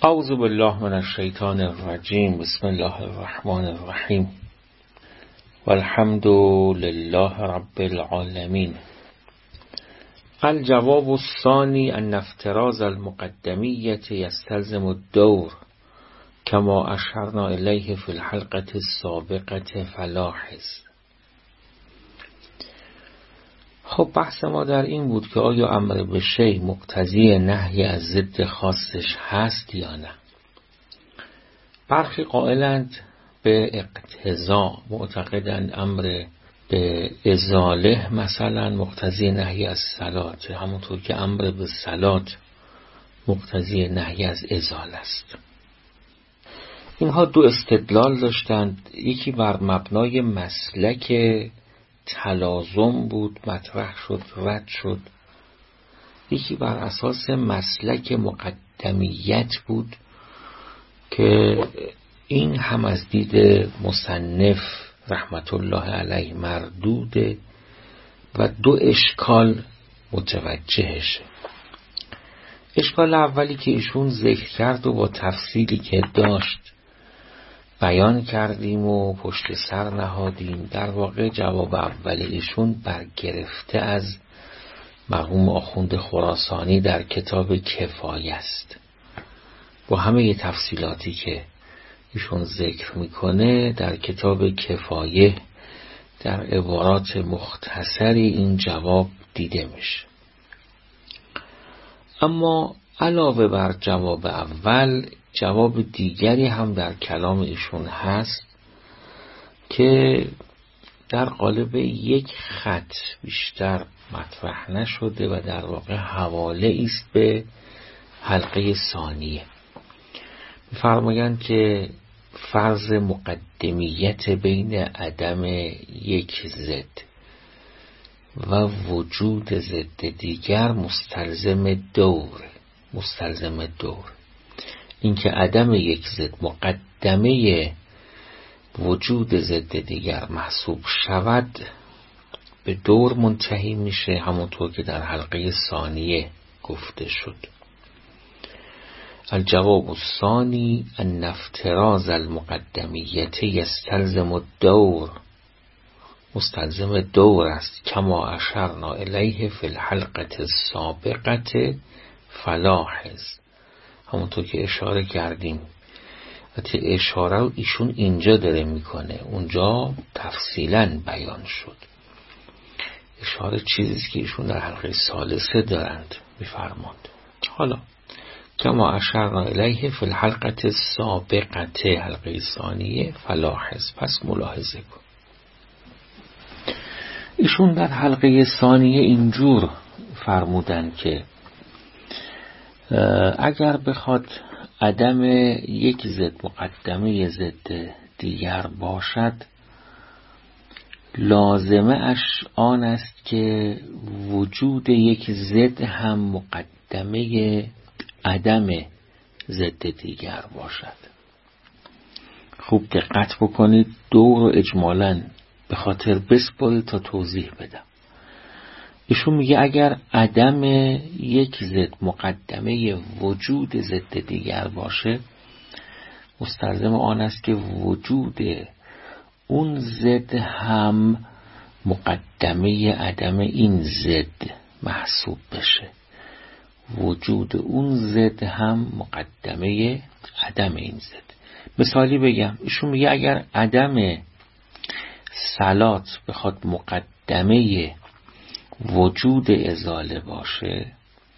اعوذ بالله من الشیطان الرجیم. بسم الله الرحمن الرحیم. والحمد لله رب العالمین. الجواب الثانی ان افتراض المقدمیة یستلزم الدور کما اشرنا الیه فی الحلقة السابقة فلاحظ. خب بحث ما در این بود که آیا امر به شیء مقتضی نهی از ضد خاصش هست یا نه. برخی قائلند به اقتضا، معتقدند امر به ازاله مثلا مقتضی نهی از صلات، همونطور که امر به صلات مقتضی نهی از ازاله است. اینها دو استدلال داشتند، یکی بر مبنای مسلک تلازم بود، مطرح شد، رد شد. یکی بر اساس مسلک مقدمیت بود که این هم از دید مصنف رحمت الله علیه مردوده و دو اشکال متوجهشه. اشکال اولی که ایشون ذکر کرد و با تفصیلی که داشت بیان کردیم و پشت سر نهادیم، در واقع جواب اول ایشون برگرفته از مرحوم آخوند خراسانی در کتاب کفایه است. با همه تفصیلاتی که ایشون ذکر میکنه در کتاب کفایه در عبارات مختصری این جواب دیده میشه. اما علاوه بر جواب اول، جواب دیگری هم در کلام ایشون هست که در قالب یک خط بیشتر مطرح نشده و در واقع حواله است به حلقه ثانیه. می‌فرمایند که فرض مقدمیت بین عدم یک ضد و وجود ضد دیگر مستلزم دور. اینکه عدم یک ضد مقدمه وجود ضد دیگر محسوب شود به دور منتهی میشه، همونطور که در حلقه ثانیه گفته شد. الجواب الثانی ان افتراض المقدمیت یستلزم الدور، مستلزم دور است، کما اشرنا الیه فی الحلقة السابقة فلاحظ، همونطور که اشاره کردیم. حتی اشاره رو ایشون اینجا داره میکنه، اونجا تفصیلا بیان شد. اشاره چیزیست که ایشون در حلقه ثالثه دارند میفرماند. حالا کما اشرنا الیه فی الحلقة السابقة، حلقه ثانیه، فلاحظ، پس ملاحظه کن. ایشون در حلقه ثانیه اینجور فرمودن که اگر بخواد عدم یک ضد مقدمه ضد دیگر باشد، لازمه اش آن است که وجود یک ضد هم مقدمه عدم ضد دیگر باشد. خوب دقت بکنید، دور و اجمالاً به خاطر بسپارید تا توضیح بدم. ایشون میگه اگر عدم یک ضد مقدمه وجود ضد دیگر باشه، مستلزم آن است که وجود اون ضد هم مقدمه عدم این ضد محسوب بشه. وجود اون ضد هم مقدمه عدم این ضد. مثالی بگم، ایشون میگه اگر عدم صلات بخواد مقدمه وجود ازاله باشه،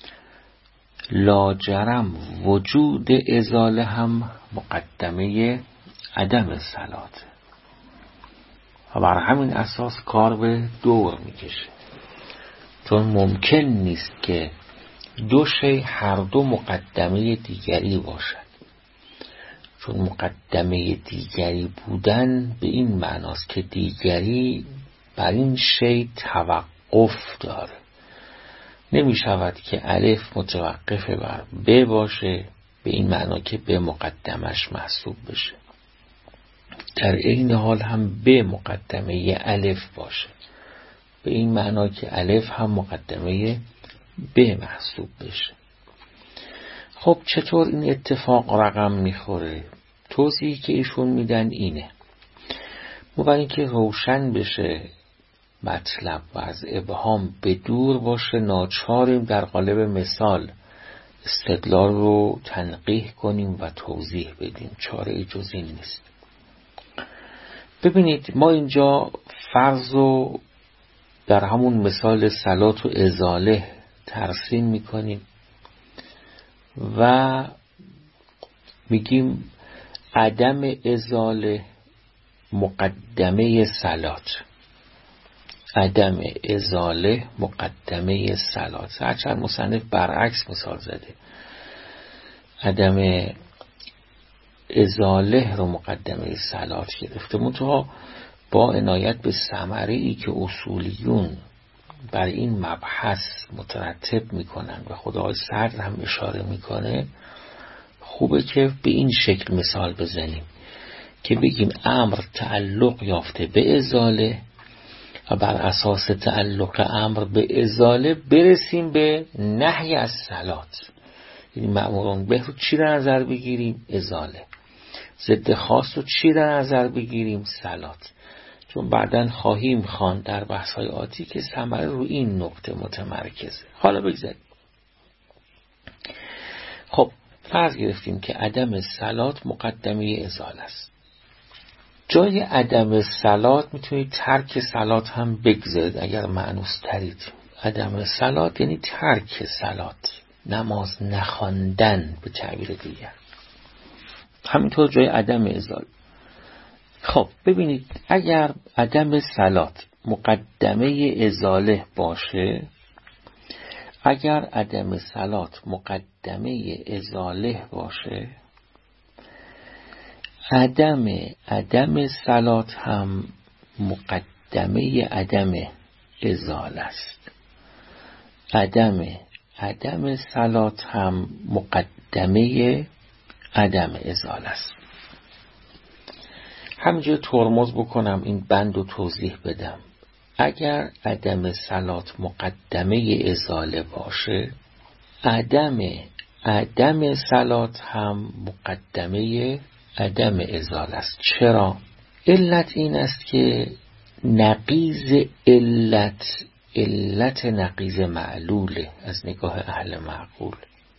لاجرم وجود ازاله هم مقدمه عدم صلات و بر همین اساس کار به دور میکشه. چون ممکن نیست که دو شی هر دو مقدمه دیگری باشد. چون مقدمه دیگری بودن به این معناست که دیگری بر این شی توقف داره. نمی شود که الف متوقف بر ب باشه به این معنا که ب مقدمش محسوب بشه. در این حال هم ب مقدمه الف باشه به این معنا که الف هم مقدمه ب محسوب بشه. خب چطور این اتفاق رقم میخوره؟ توضیحی که ایشون میدن اینه: ما برای اینکه روشن بشه مطلب و از ابهام به دور باشه، ناچاریم در قالب مثال استدلال رو تنقیح کنیم و توضیح بدیم. چاره جز این نیست. ببینید، ما اینجا فرض رو در همون مثال صلات و ازاله ترسیم میکنیم و میگیم عدم ازاله مقدمه صلات، عدم ازاله مقدمه صلات. هرچند مصنف برعکس مثال زده، عدم ازاله رو مقدمه صلات گرفته، منتها با عنایت به ثمره‌ای که اصولیون بر این مبحث مترتب میکنن و خدای صدر هم اشاره میکنه، خوبه که به این شکل مثال بزنیم که بگیم امر تعلق یافته به ازاله و بر اساس تعلق امر به ازاله برسیم به نهی از صلات. یعنی مأمورون به رو چی در نظر بگیریم؟ ازاله. ضد خاص رو چی در نظر بگیریم؟ صلات. چون بعداً خواهیم خواند در بحث‌های آتی که ثمره رو این نقطه متمرکزه. حالا بگذاریم. خب فرض گرفتیم که عدم صلات مقدمه ازاله است. جای عدم صلات میتونید ترک صلات هم بگذارید اگر مأنوس ترید. عدم صلات یعنی ترک صلات، نماز نخواندن به تعبیر دیگر. همینطور جای عدم ازاله. خب ببینید، اگر عدم صلات مقدمه ازاله باشه، اگر عدم صلات مقدمه ازاله باشه، عدم صلات هم مقدمه عدم ازاله است. عدم صلات هم مقدمه عدم ازاله است. همینجا ترمز بکنم این بند رو توضیح بدم. اگر عدم صلات مقدمه ازاله باشه، عدم صلات هم مقدمه عدم ازاله است. چرا؟ علت این است که نقیض علت نقیض معلوله از نگاه اهل معقول.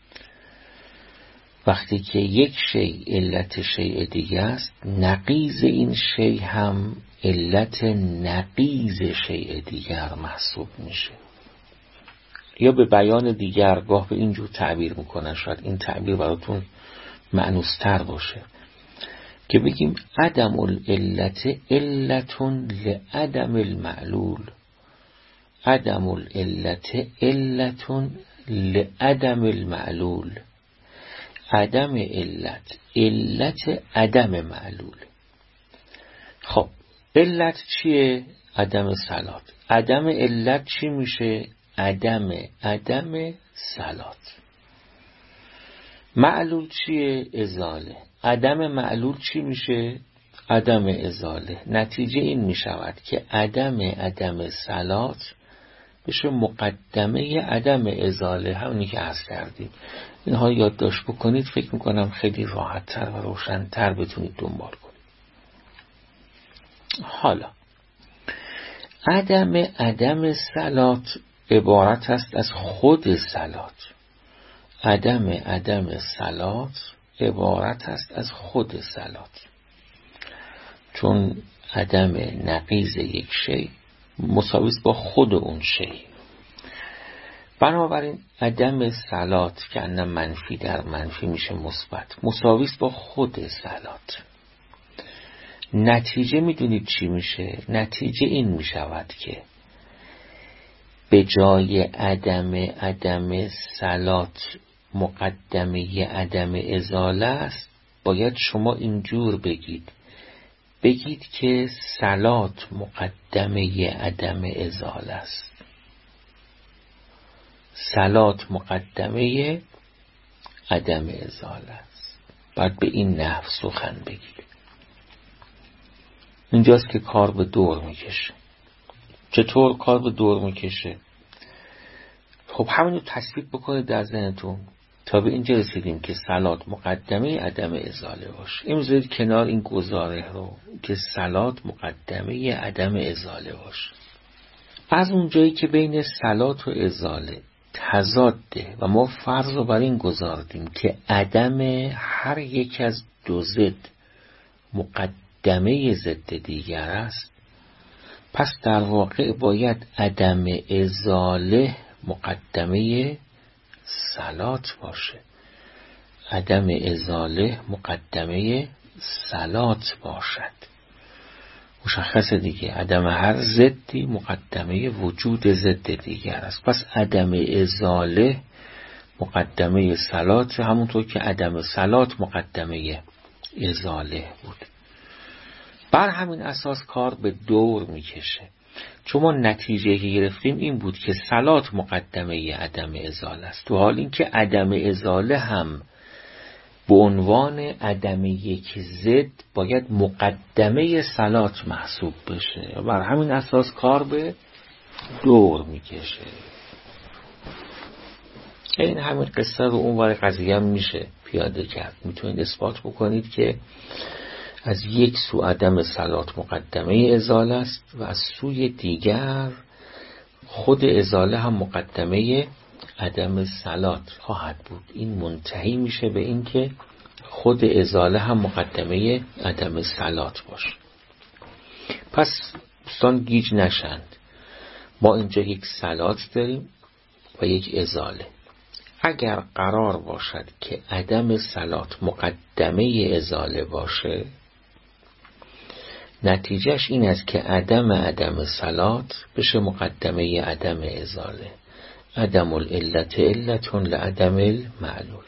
وقتی که یک شیء علت شیء دیگه است، نقیض این شیء هم علت نقیض شیء دیگر محسوب میشه. یا به بیان دیگر گاه به اینجور تعبیر میکنن، شاید این تعبیر براتون مأنوستر باشه، که بگیم عدم العلت علتون لعدم المعلول. عدم العلت علتون لعدم المعلول. عدم علت عدم معلول. خب علت چیه؟ عدم صلات. عدم علت چی میشه؟ عدم صلات. معلول چیه؟ ازاله. عدم معلول چی میشه؟ عدم ازاله. نتیجه این میشود که عدم صلات بشه مقدمه عدم ازاله، همونی که عرض کردیم. اینها یادداشت بکنید، فکر میکنم خیلی راحت‌تر و روشن‌تر بتونید دنبال کنید. حالا عدم صلات عبارت است از خود صلات. عدم صلات عبارت است از خود صلات، چون عدم نقیض یک شیء مساوی است با خود اون شیء. بنابراین عدم صلات که انه منفی در منفی میشه مثبت، مساوی است با خود صلات. نتیجه میدونید چی میشه؟ نتیجه این میشود که به جای عدم صلات مقدمه عدم ازاله است، باید شما اینجور بگید که صلات مقدمه عدم ازاله است. صلات مقدمه عدم ازاله است. باید به این نحو سخن بگید. اینجاست که کار به دور میکشه. چطور کار به دور میکشه؟ خب همین رو تصویب بکنید در ذهنتون. تا به اینجا رسیدیم که صلات مقدمه عدم ازاله باشه. امروز کنار این گزاره رو که صلات مقدمه عدم ازاله باشه. از اونجایی که بین صلات و ازاله تضاده و ما فرض رو بر این گذاردیم که عدم هر یک از دو ضد مقدمه ضد دیگر است، پس در واقع باید عدم ازاله مقدمه صلات باشه. عدم ازاله مقدمه صلات باشد. مشخص دیگه، عدم هر ضدی مقدمه وجود ضد دیگر است. پس عدم ازاله مقدمه صلات، همونطور که عدم صلات مقدمه ازاله بود. بر همین اساس کار به دور میکشه، چون ما نتیجه که گرفتیم این بود که صلات مقدمه عدم ازاله است، تو حال این که عدم ازاله هم به عنوان عدم یک ضد باید مقدمه صلات محسوب بشه. بر همین اساس کار به دور میکشه. این همین قصه رو اونور قضیه هم میشه پیاده کرد. میتونید اثبات بکنید که از یک سو عدم صلات مقدمه ازاله است و از سوی دیگر خود ازاله هم مقدمه عدم صلات خواهد بود. این منتهی میشه به این که خود ازاله هم مقدمه عدم صلات باشه. پس دوستان گیج نشند، ما اینجا یک صلات داریم و یک ازاله. اگر قرار باشد که عدم صلات مقدمه ازاله باشه، نتیجهش این است که عدم صلات بشه مقدمه عدم ازاله. عدم العلت علتون لعدم المعلول.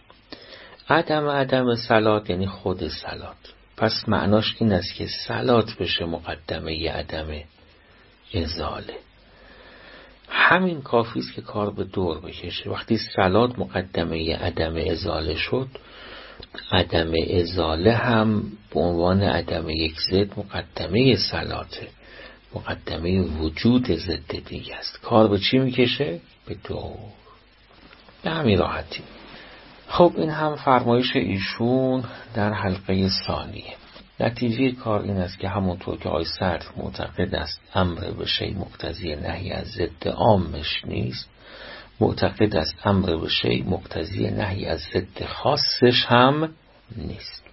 عدم صلات یعنی خود صلات. پس معناش این است که صلات بشه مقدمه عدم ازاله. همین کافی است که کار به دور بکشه. وقتی صلات مقدمه عدم ازاله شد، عدم ازاله هم به عنوان عدم یک ضد مقدمه صلاته، مقدمه وجود ضد دیگه است. کار به چی میکشه؟ به دور. به همین راحتی. خب این هم فرمایش ایشون در حلقه ثانیه. نتیجه کار این است که همونطور که آقای صدر معتقد است امر به شیء مقتضی نهی از ضد عامش نیست، معتقد است امر به شیء مقتضی نهی از ضد خاصش هم نیست.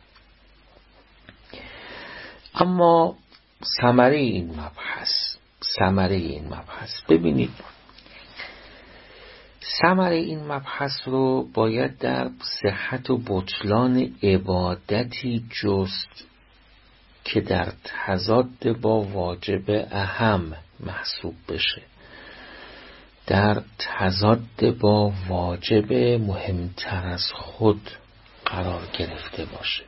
اما ثمره این مبحث ببینید، ثمره این مبحث رو باید در صحت و بطلان عبادتی جست که در تضاد با واجب اهم محسوب بشه، در تضاد با واجب مهمتر از خود قرار گرفته باشه.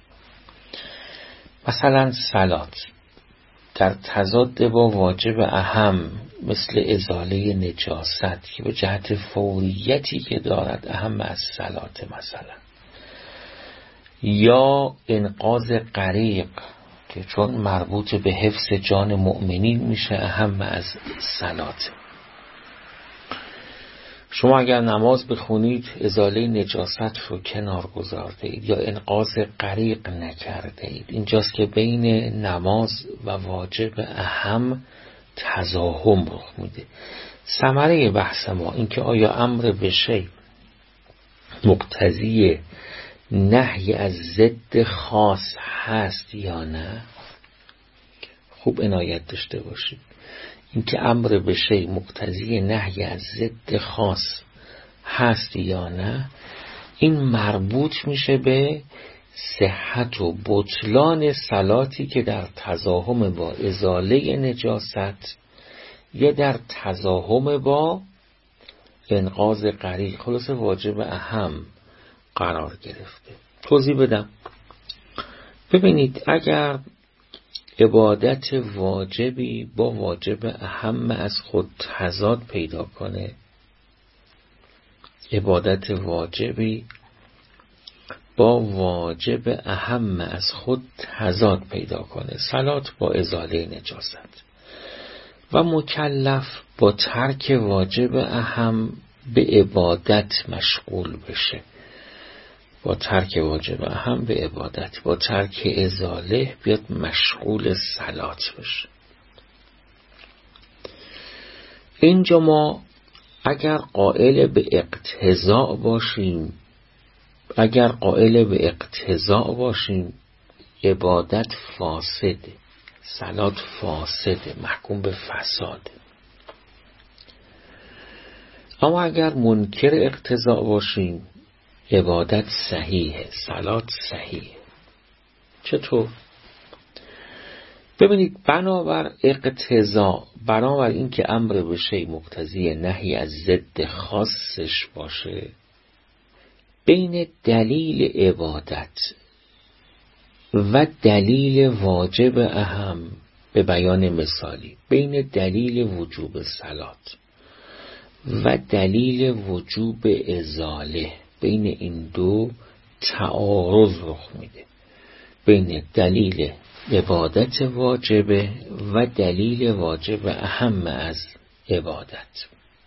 مثلا صلات در تضاد با واجب اهم مثل ازاله نجاست که به جهت فوریتی که دارد اهم از صلات، مثلا یا انقاذ غریق که چون مربوط به حفظ جان مؤمنین میشه اهم از صلات. شما اگر نماز بخونید ازاله نجاست رو کنار گذارده اید یا انقاذ غریق نکرده اید، اینجاست که بین نماز و واجب اهم تزاحم رخ میده. ثمره بحث ما این که آیا امر به شیء مقتضی نهی از ضد خاص هست یا نه. خوب عنایت داشته باشید، این که امر به شیء مقتضی نهی از ضد خاص هست یا نه، این مربوط میشه به صحت و بطلان صلاتی که در تزاحم با ازاله نجاست یا در تزاحم با انقاذ غریق، خلاص واجب اهم قرار گرفته. توضیح بدم. ببینید، اگر عبادت واجبی با واجب اهم از خود تضاد پیدا کنه، عبادت واجبی با واجب اهم از خود تضاد پیدا کنه، صلات با ازاله نجاست، و مکلف با ترک واجب اهم به عبادت مشغول بشه، با ترک واجب اهم به عبادت، با ترک ازاله بیاد مشغول صلات بشه. اینجا ما اگر قائل به اقتضاء باشیم عبادت فاسده، صلات فاسده، محکوم به فساده. اما اگر منکر اقتضاء باشیم عبادت صحیحه، صلات صحیحه. چطور؟ ببینید، بنابر اقتضاء، بنابر این که امر به شیء مقتضی نهی از ضد خاصش باشه، بین دلیل عبادت و دلیل واجب اهم، به بیان مثالی بین دلیل وجوب صلات و دلیل وجوب ازاله، بین این دو تعارض رخ میده، بین دلیل عبادت واجبه و دلیل واجب اهم از عبادت.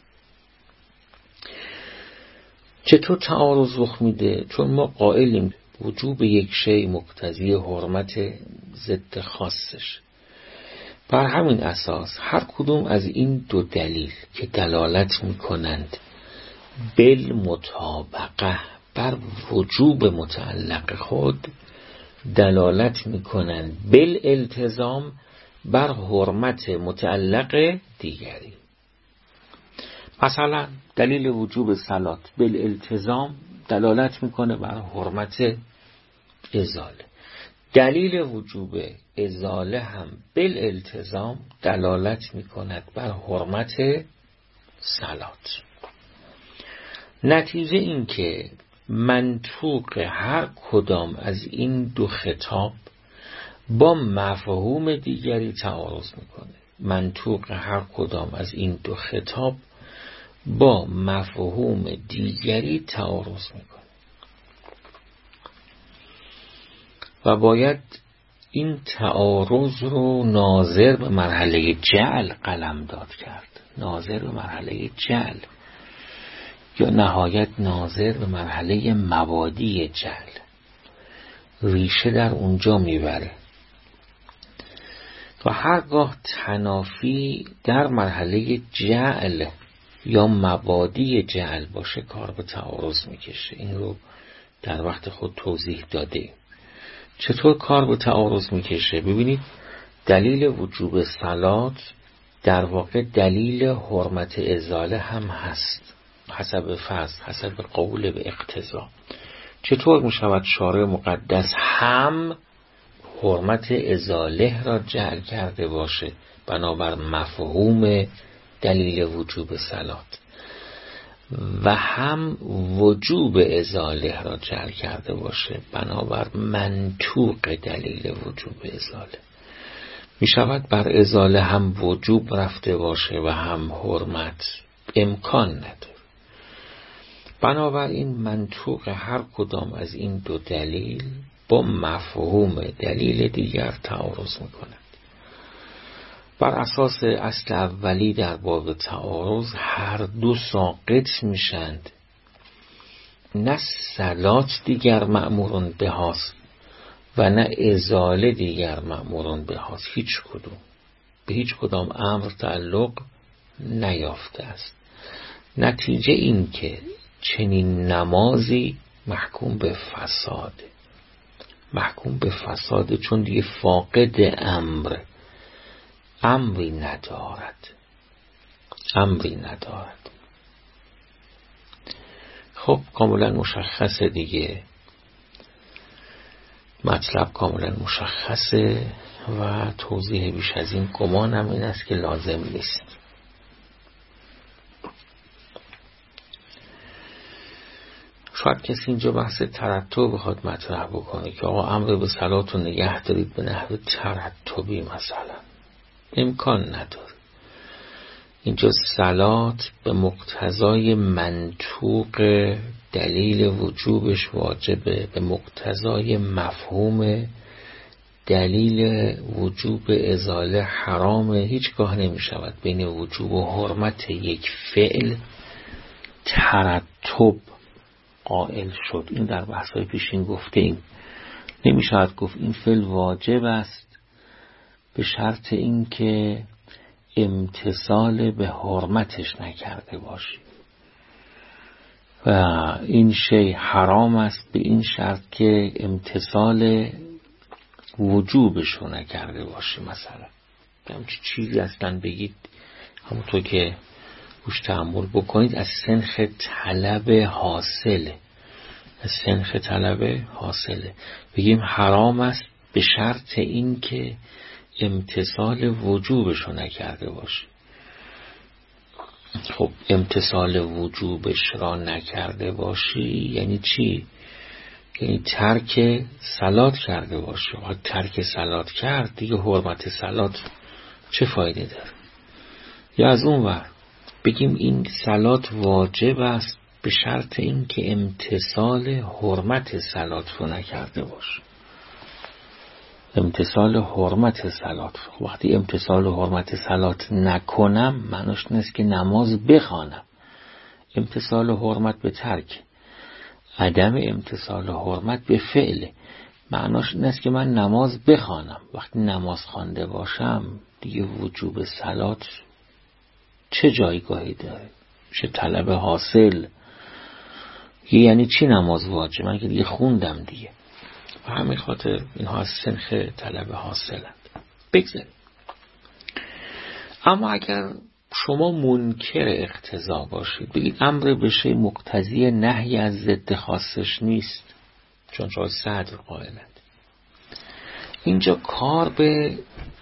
چطور تعارض رخ میده؟ چون ما قائلیم وجوب یک شیء مقتضی حرمت ضد خاصش. بر همین اساس هر کدوم از این دو دلیل که دلالت میکنند بالمطابقه بر وجوب متعلق خود، دلالت میکنند بالالتزام بر حرمت متعلق دیگری. مثلا دلیل وجوب صلات بالالتزام دلالت میکنه بر حرمت ازاله، دلیل وجوب ازاله هم بالالتزام دلالت میکند بر حرمت صلات. نتیجه این که منطوق هر کدام از این دو خطاب با مفهوم دیگری تعارض میکنه. منطوق هر کدام از این دو خطاب با مفهوم دیگری تعارض میکنه و باید این تعارض رو ناظر به مرحله جعل قلمداد کرد، ناظر به مرحله جعل، یا نهایت ناظر به مرحله مبادی جعل، ریشه در اونجا میبره. و هرگاه تنافی در مرحله جعل یا مبادی جعل باشه کار به تعارض میکشه. این رو در وقت خود توضیح داده. چطور کار به تعارض میکشه؟ ببینید، دلیل وجوب صلات در واقع دلیل حرمت ازاله هم هست، حسب فرض، حسب قول به اقتضا. چطور میشود شارع مقدس هم حرمت ازاله را جعل کرده باشه بنابر مفهوم دلیل وجوب صلات و هم وجوب ازاله را جعل کرده باشه بنابر منطوق دلیل وجوب ازاله؟ می شود بر ازاله هم وجوب رفته باشه و هم حرمت؟ امکان نداره. بنابراین منطوق هر کدام از این دو دلیل با مفهوم دلیل دیگر تعارض می کند. بر اساس اصل اولی در باب تعارض هر دو ساقط میشند. نه صلات دیگر مأمورون به هاست و نه ازاله دیگر مأمورون به هاست. هیچ کدوم به هیچ کدام امر تعلق نیافته است. نتیجه این که چنین نمازی محکوم به فساده، محکوم به فساده، چون دیگه فاقد امری ندارد. خب کاملا مشخصه دیگه، مطلب کاملا مشخصه و توضیح بیش از این گمانم این است که لازم نیست. شاید کسی اینجا بحث ترتب بخواد مطرح بکنه که آقا امر به صلات رو نگه دارید به نحو ترتبی مثلا. امکان نداره. اینجا صلات به مقتضای منطوق دلیل وجوبش واجبه، به مقتضای مفهوم دلیل وجوب ازاله حرامه. هیچگاه نمی شود بین وجوب و حرمت یک فعل ترتب قائل شد. این در بحث‌های پیشین گفته ایم. نمی‌شود گفت این فعل واجب است به شرط اینکه امتثال به حرمتش نکرده باشی و این شی حرام است به این شرط که امتثال وجوبش رو نکرده باشی. مثلا همچین چیزی اصلا بگید، همونطور که روش تأمل بکنید، از سنخ طلب حاصله، از سنخ طلب حاصله. بگیم حرام است به شرط این که امتثال وجوبش رو نکرده باشی. خب امتثال وجوبش را نکرده باشی یعنی چی؟ یعنی ترک صلات کرده باشی. وقتی ترک صلات کرد دیگه حرمت صلات چه فایده داره؟ یا از اون ور بگیم این صلات واجب است به شرط این که امتثال حرمت صلات رو نکرده باشی. امتثال حرمت صلات، وقتی امتثال حرمت صلات نکنم معناش نیست که نماز بخوانم. امتثال حرمت به ترک، عدم امتثال حرمت به فعل، معناش نیست که من نماز بخوانم. وقتی نماز خوانده باشم دیگه وجوب صلات چه جایگاهی داره؟ چه طلب حاصل؟ یعنی چی نماز واجب؟ من که دیگه خوندم دیگه. و همین خاطر اینها از سنخ طلب حاصلند. بگذاریم. اما اگر شما منکر اقتضا باشید، بگید امر به شیء مقتضی نهی از ضد خاصش نیست، چون شما صدر قائلند، اینجا کار به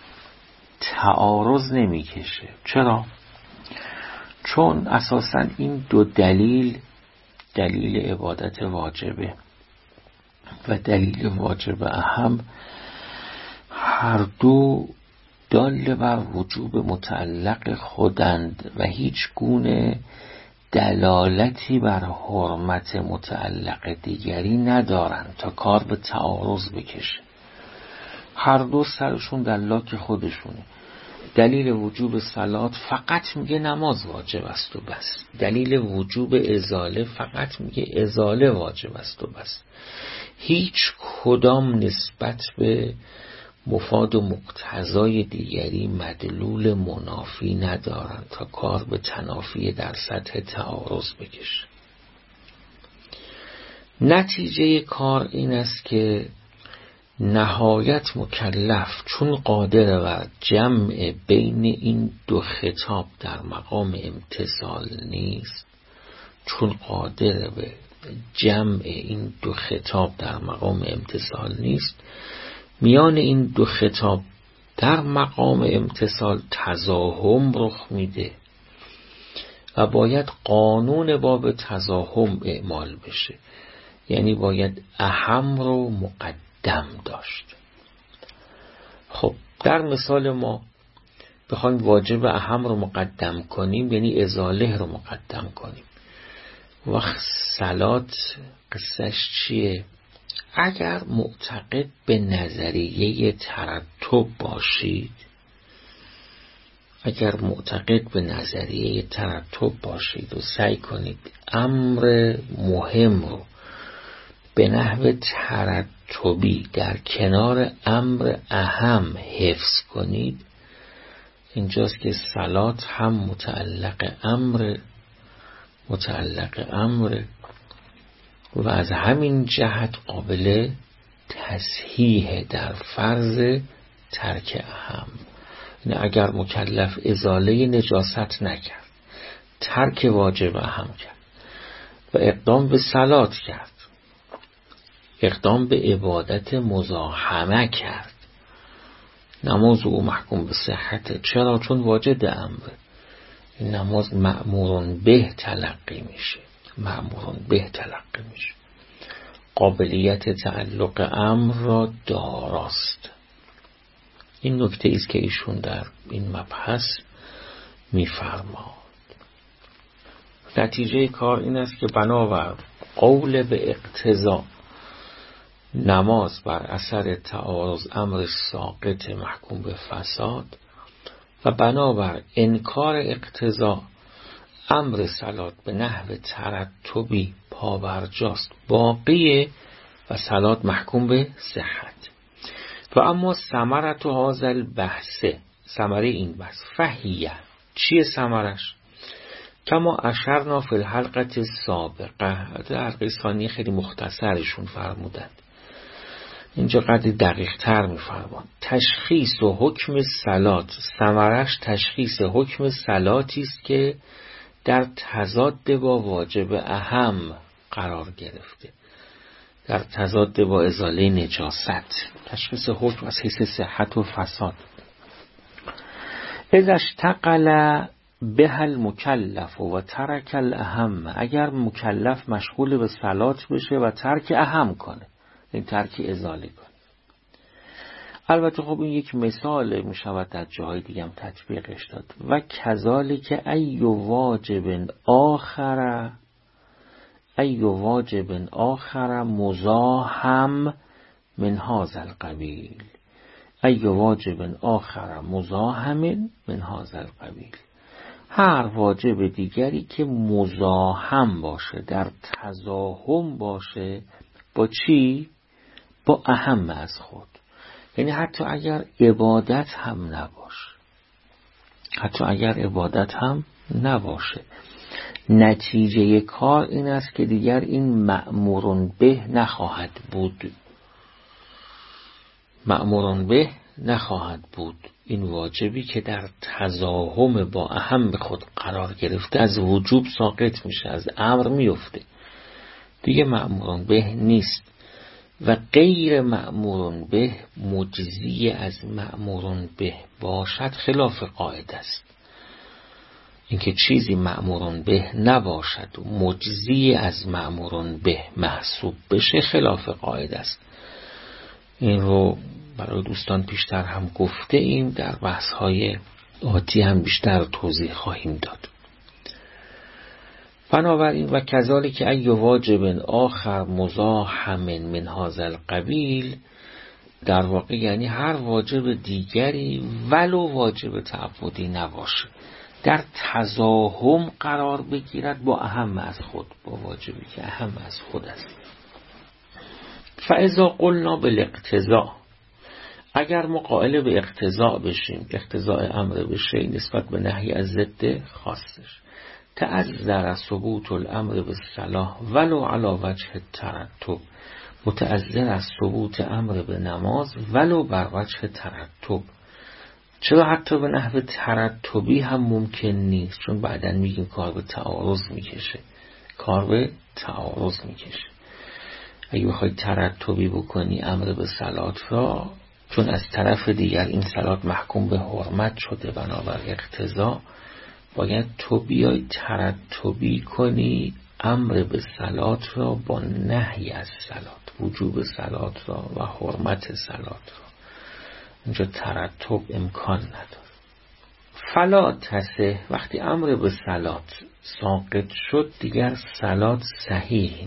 تعارض نمیکشه. چرا؟ چون اساساً این دو دلیل، دلیل عبادت واجبه و دلیل واجب اهم، هر دو دال بر وجوب متعلق خودند و هیچ گونه دلالتی بر حرمت متعلق دیگری ندارند تا کار به تعارض بکشه. هر دو سرشون در لاک خودشونه. دلیل وجوب صلات فقط میگه نماز واجب است و بس. دلیل وجوب ازاله فقط میگه ازاله واجب است و بس. هیچ کدام نسبت به مفاد و مقتضای دیگری مدلول منافی ندارند تا کار به تنافی در سطح تعارض بکشه. نتیجه کار این است که نهایت مکلف چون قادر بر جمع بین این دو خطاب در مقام امتثال نیست، چون قادر به جمع این دو خطاب در مقام امتثال نیست، میان این دو خطاب در مقام امتثال تزاحم رخ میده و باید قانون باب تزاحم اعمال بشه. یعنی باید اهم رو مقدم داشت. خب در مثال ما بخوایم واجب اهم رو مقدم کنیم یعنی ازاله رو مقدم کنیم. وقت صلات قصهش چیه؟ اگر معتقد به نظریه ترتب باشید، اگر معتقد به نظریه ترتب باشید و سعی کنید امر مهم رو به نحو ترتبی در کنار امر اهم حفظ کنید، اینجاست که صلات هم متعلق امر و از همین جهت قابل تصحیح در فرض ترک اهم. یعنی اگر مکلف ازاله نجاست نکرد، ترک واجب اهم کرد و اقدام به صلات کرد، اقدام به عبادت مزاحمه کرد، نماز او محکوم به صحت. چرا؟ چون واجد امر. نماز مأمورون به تلقی میشه، قابلیت تعلق امر را داراست. این نکته ایست که ایشون در این مبحث میفرماد. نتیجه کار این است که بنابر قول به اقتضا نماز بر اثر تعارض امر ساقط محکوم به فساد و بنابر انکار اقتضا امر صلات به نحو ترتبی پابرجاست باقیه و صلات محکوم به صحت. و اما ثمرت هذا البحث، ثمره این بحث، فهیه، چیه ثمرش؟ کما اشرنا فی الحلقه السابقه، در حلقه ثانیه خیلی مختصرشون فرمودند، اینجا قدری دقیق تر میفرمان. تشخیص و حکم صلات، ثمرش تشخیص حکم صلاتی است که در تضاد با واجب اهم قرار گرفته، در تضاد با ازاله نجاست، تشخیص حکم از حیث صحت و فساد. اذا اشتغل به المکلف و ترک الاهم، اگر مکلف مشغول به صلات بشه و ترک اهم کنه، این ترک ازاله کنه. البته خب این یک مثال میشود در جاهای دیگه هم تطبیقش داد. و کذالک ای واجب آخر مزاحم من هذا القبیل، ای واجب آخر مزاحم من هذا القبیل، هر واجب دیگری که مزاحم باشه، در تزاحم باشه با چی؟ با اهم از خود. یعنی حتی اگر عبادت هم نباشه، نتیجه کار این است که دیگر این مأمورون به نخواهد بود. این واجبی که در تزاحم با اهم به خود قرار گرفته از وجوب ساقط میشه، از امر میفته، دیگه مأمورون به نیست. و غیر مأمورون به مجزی از مأمورون به باشد خلاف قاعده است. اینکه چیزی مأمورون به نباشد و مجزی از مأمورون به محسوب بشه خلاف قاعده است. این رو برای دوستان پیشتر هم گفته ایم، در بحث‌های آتی هم بیشتر توضیح خواهیم داد. بنابراین و کذالک ای واجب آخر مزاحم من هذا القبیل، در واقع یعنی هر واجب دیگری ولو واجب تعبدی نباشه، در تزاحم قرار بگیرد با اهم از خود، با واجبی که اهم از خود است. فاذا قلنا بالاقتضاء، اگر ما قائل به اقتضاء بشیم، اقتضاء امر بشه نسبت به نهی از ضد خاصش، تعذر ثبوت الامر بالصلاة ولو علی وجه الترتب، متعذر از ثبوت امر به نماز ولو بر وجه ترتب. چرا حتی به نحو ترتبی هم ممکن نیست؟ چون بعداً میگیم کار به تعارض میکشه. اگه بخوای ترتبی بکنی امر به صلات را، چون از طرف دیگر این صلات محکوم به حرمت شده بنابر اقتضا، باید تو بیای ترتبی کنی امر به صلات را با نهی از صلات، وجوب صلات را و حرمت صلات را. اینجا ترتب امکان نداره. فلا تصح، وقتی امر به صلات ساقط شد دیگر صلات صحیح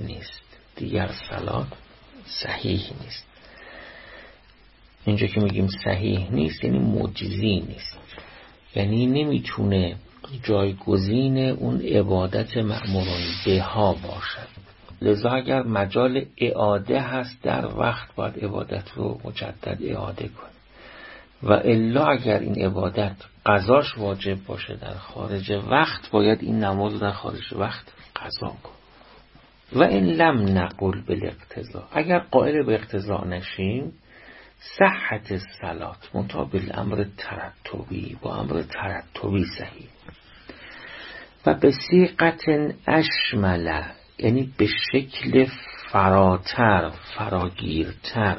نیست. اینجا که میگیم صحیح نیست یعنی مجزی نیست، یعنی نمیتونه جایگزین اون عبادت مأمورون به ها باشد. لذا اگر مجال اعاده هست در وقت باید عبادت رو مجدد اعاده کنه، و الا اگر این عبادت قضاش واجب باشه در خارج وقت، باید این نماز رو در خارج وقت قضا کن. و این لم نقل بالاقتضاء، اگر قائل به اقتضاء نشیم، صحت الصلات مطابق امر ترتبی، با امر ترتبی صحیح. و به صیغت اشمل، یعنی به شکل فراتر، فراگیرتر،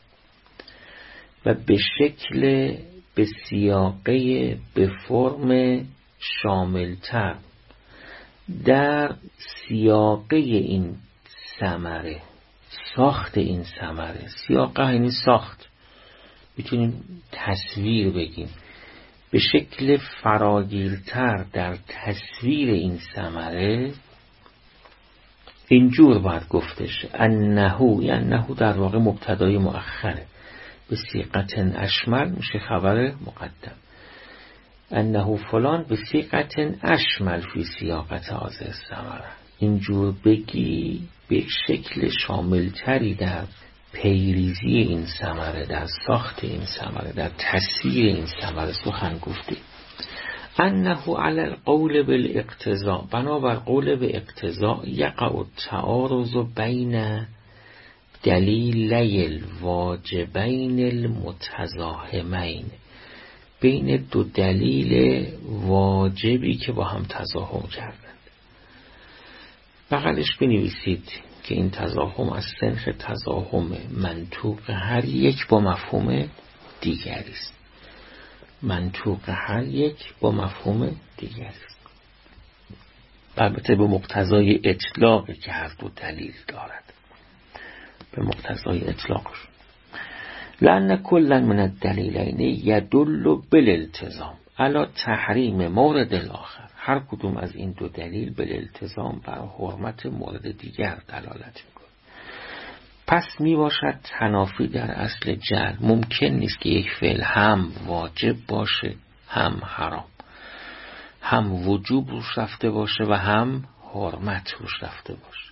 و به شکل به سیاقه به فرم شاملتر، در سیاقه این ثمره، ساخت این ثمره. سیاقه یعنی ساخت، میتونیم تصویر بگیم، به شکل فراگیرتر در تصویر این ثمره. اینجور باید گفتش انه در واقع مبتدای مؤخره، به صیغت اشمل میشه خبر مقدم. انه فلان به صیغت اشمل فی سیاقت هذه الثمره، اینجور بگی به شکل شاملتری در پیریزی این ثمره، در ساخت این ثمره، در تصویر این ثمره سخن گفتی. انه علی القول بالاقتضاء، بنابر قول به اقتضاء، یقع التعارض بین دلیلی الواجبین المتزاحمین، بین دو دلیل واجبی که با هم تزاحم کردند. بغلش بنویسید که این تزاحم از صنف تزاحم منطوق هر یک با مفهوم دیگری است. منطوق هر یک با مفهوم دیگری است. البته به مقتضای اطلاقی که هر دو دلیل دارد، به مقتضای اطلاقش. لأن کلا من الدلیلین یدل بالالتزام علی تحریم مورد الاخر، هر کدوم از این دو دلیل بالالتزام بر حرمت مورد دیگر دلالت میکنه. پس می باشد تنافی در اصل جعل. ممکن نیست که یک فعل هم واجب باشه هم حرام، هم وجوب روش رفته باشه و هم حرمت روش رفته باشه.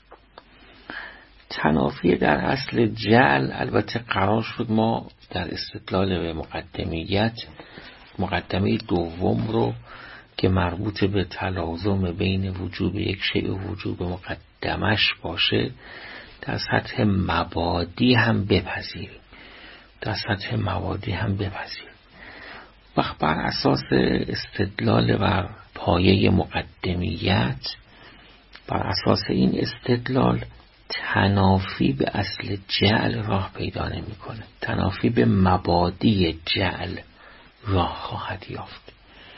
تنافی در اصل جعل البته قرار شد ما در استدلال به مقدمیت، مقدمه دوم رو که مربوط به تلازم بین وجوب یک شیء و وجوب مقدمش باشه در سطح مبادی هم بپذیریم، در سطح مبادی هم بپذیریم. وقت بر اساس استدلال بر پایه مقدمیت، بر اساس این استدلال تنافی به اصل جعل راه پیدا نمی کنه، تنافی به مبادی جعل راه خواهد یافت.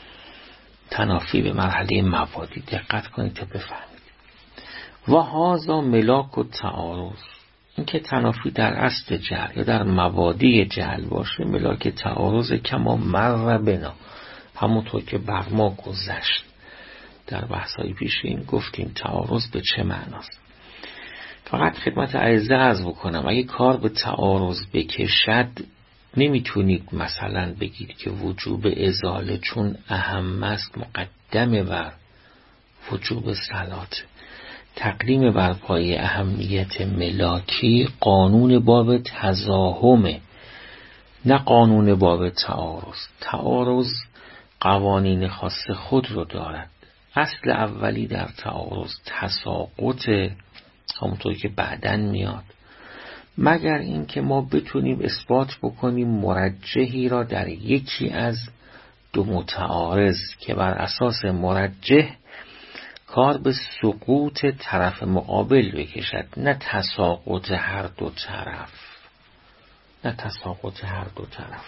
تنافی به مرحله مبادی، دقت کنید تا بفهمید. و هذا ملاک التعارض، این که تنافی در اصل جعل یا در مبادی جعل باشه ملاک تعارض، کما مر بنا، همونطور که بر ما گذشت در بحث‌های پیشین گفتیم تعارض به چه معناست. فقط خدمت عرضه عرض بکنم، اگه کار به تعارض بکشد نمیتونید مثلا بگید که وجوب ازاله چون اهم است مقدم بر وجوب صلات. تقدیم بر پای اهمیت ملاکی قانون باب تزاحمه، نه قانون باب تعارض. تعارض قوانین خاص خود رو دارد. اصل اولی در تعارض تساقط، همونطور که بعدن میاد، مگر اینکه ما بتونیم اثبات بکنیم مرجحی را در یکی از دو متعارض که بر اساس مرجح کار به سقوط طرف مقابل بکشد، نه تساقط هر دو طرف، نه تساقط هر دو طرف.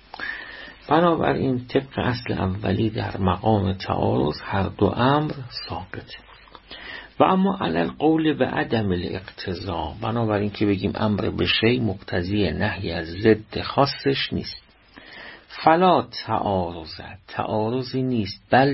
بنابراین طبق اصل اولی در مقام تعارض هر دو امر ساقطه. و اما علی القول به عدم الاقتضاء، بنابراین که بگیم امر به شیء مقتضی نهی از ضد خاصش نیست. فلا تعارضی نیست، بل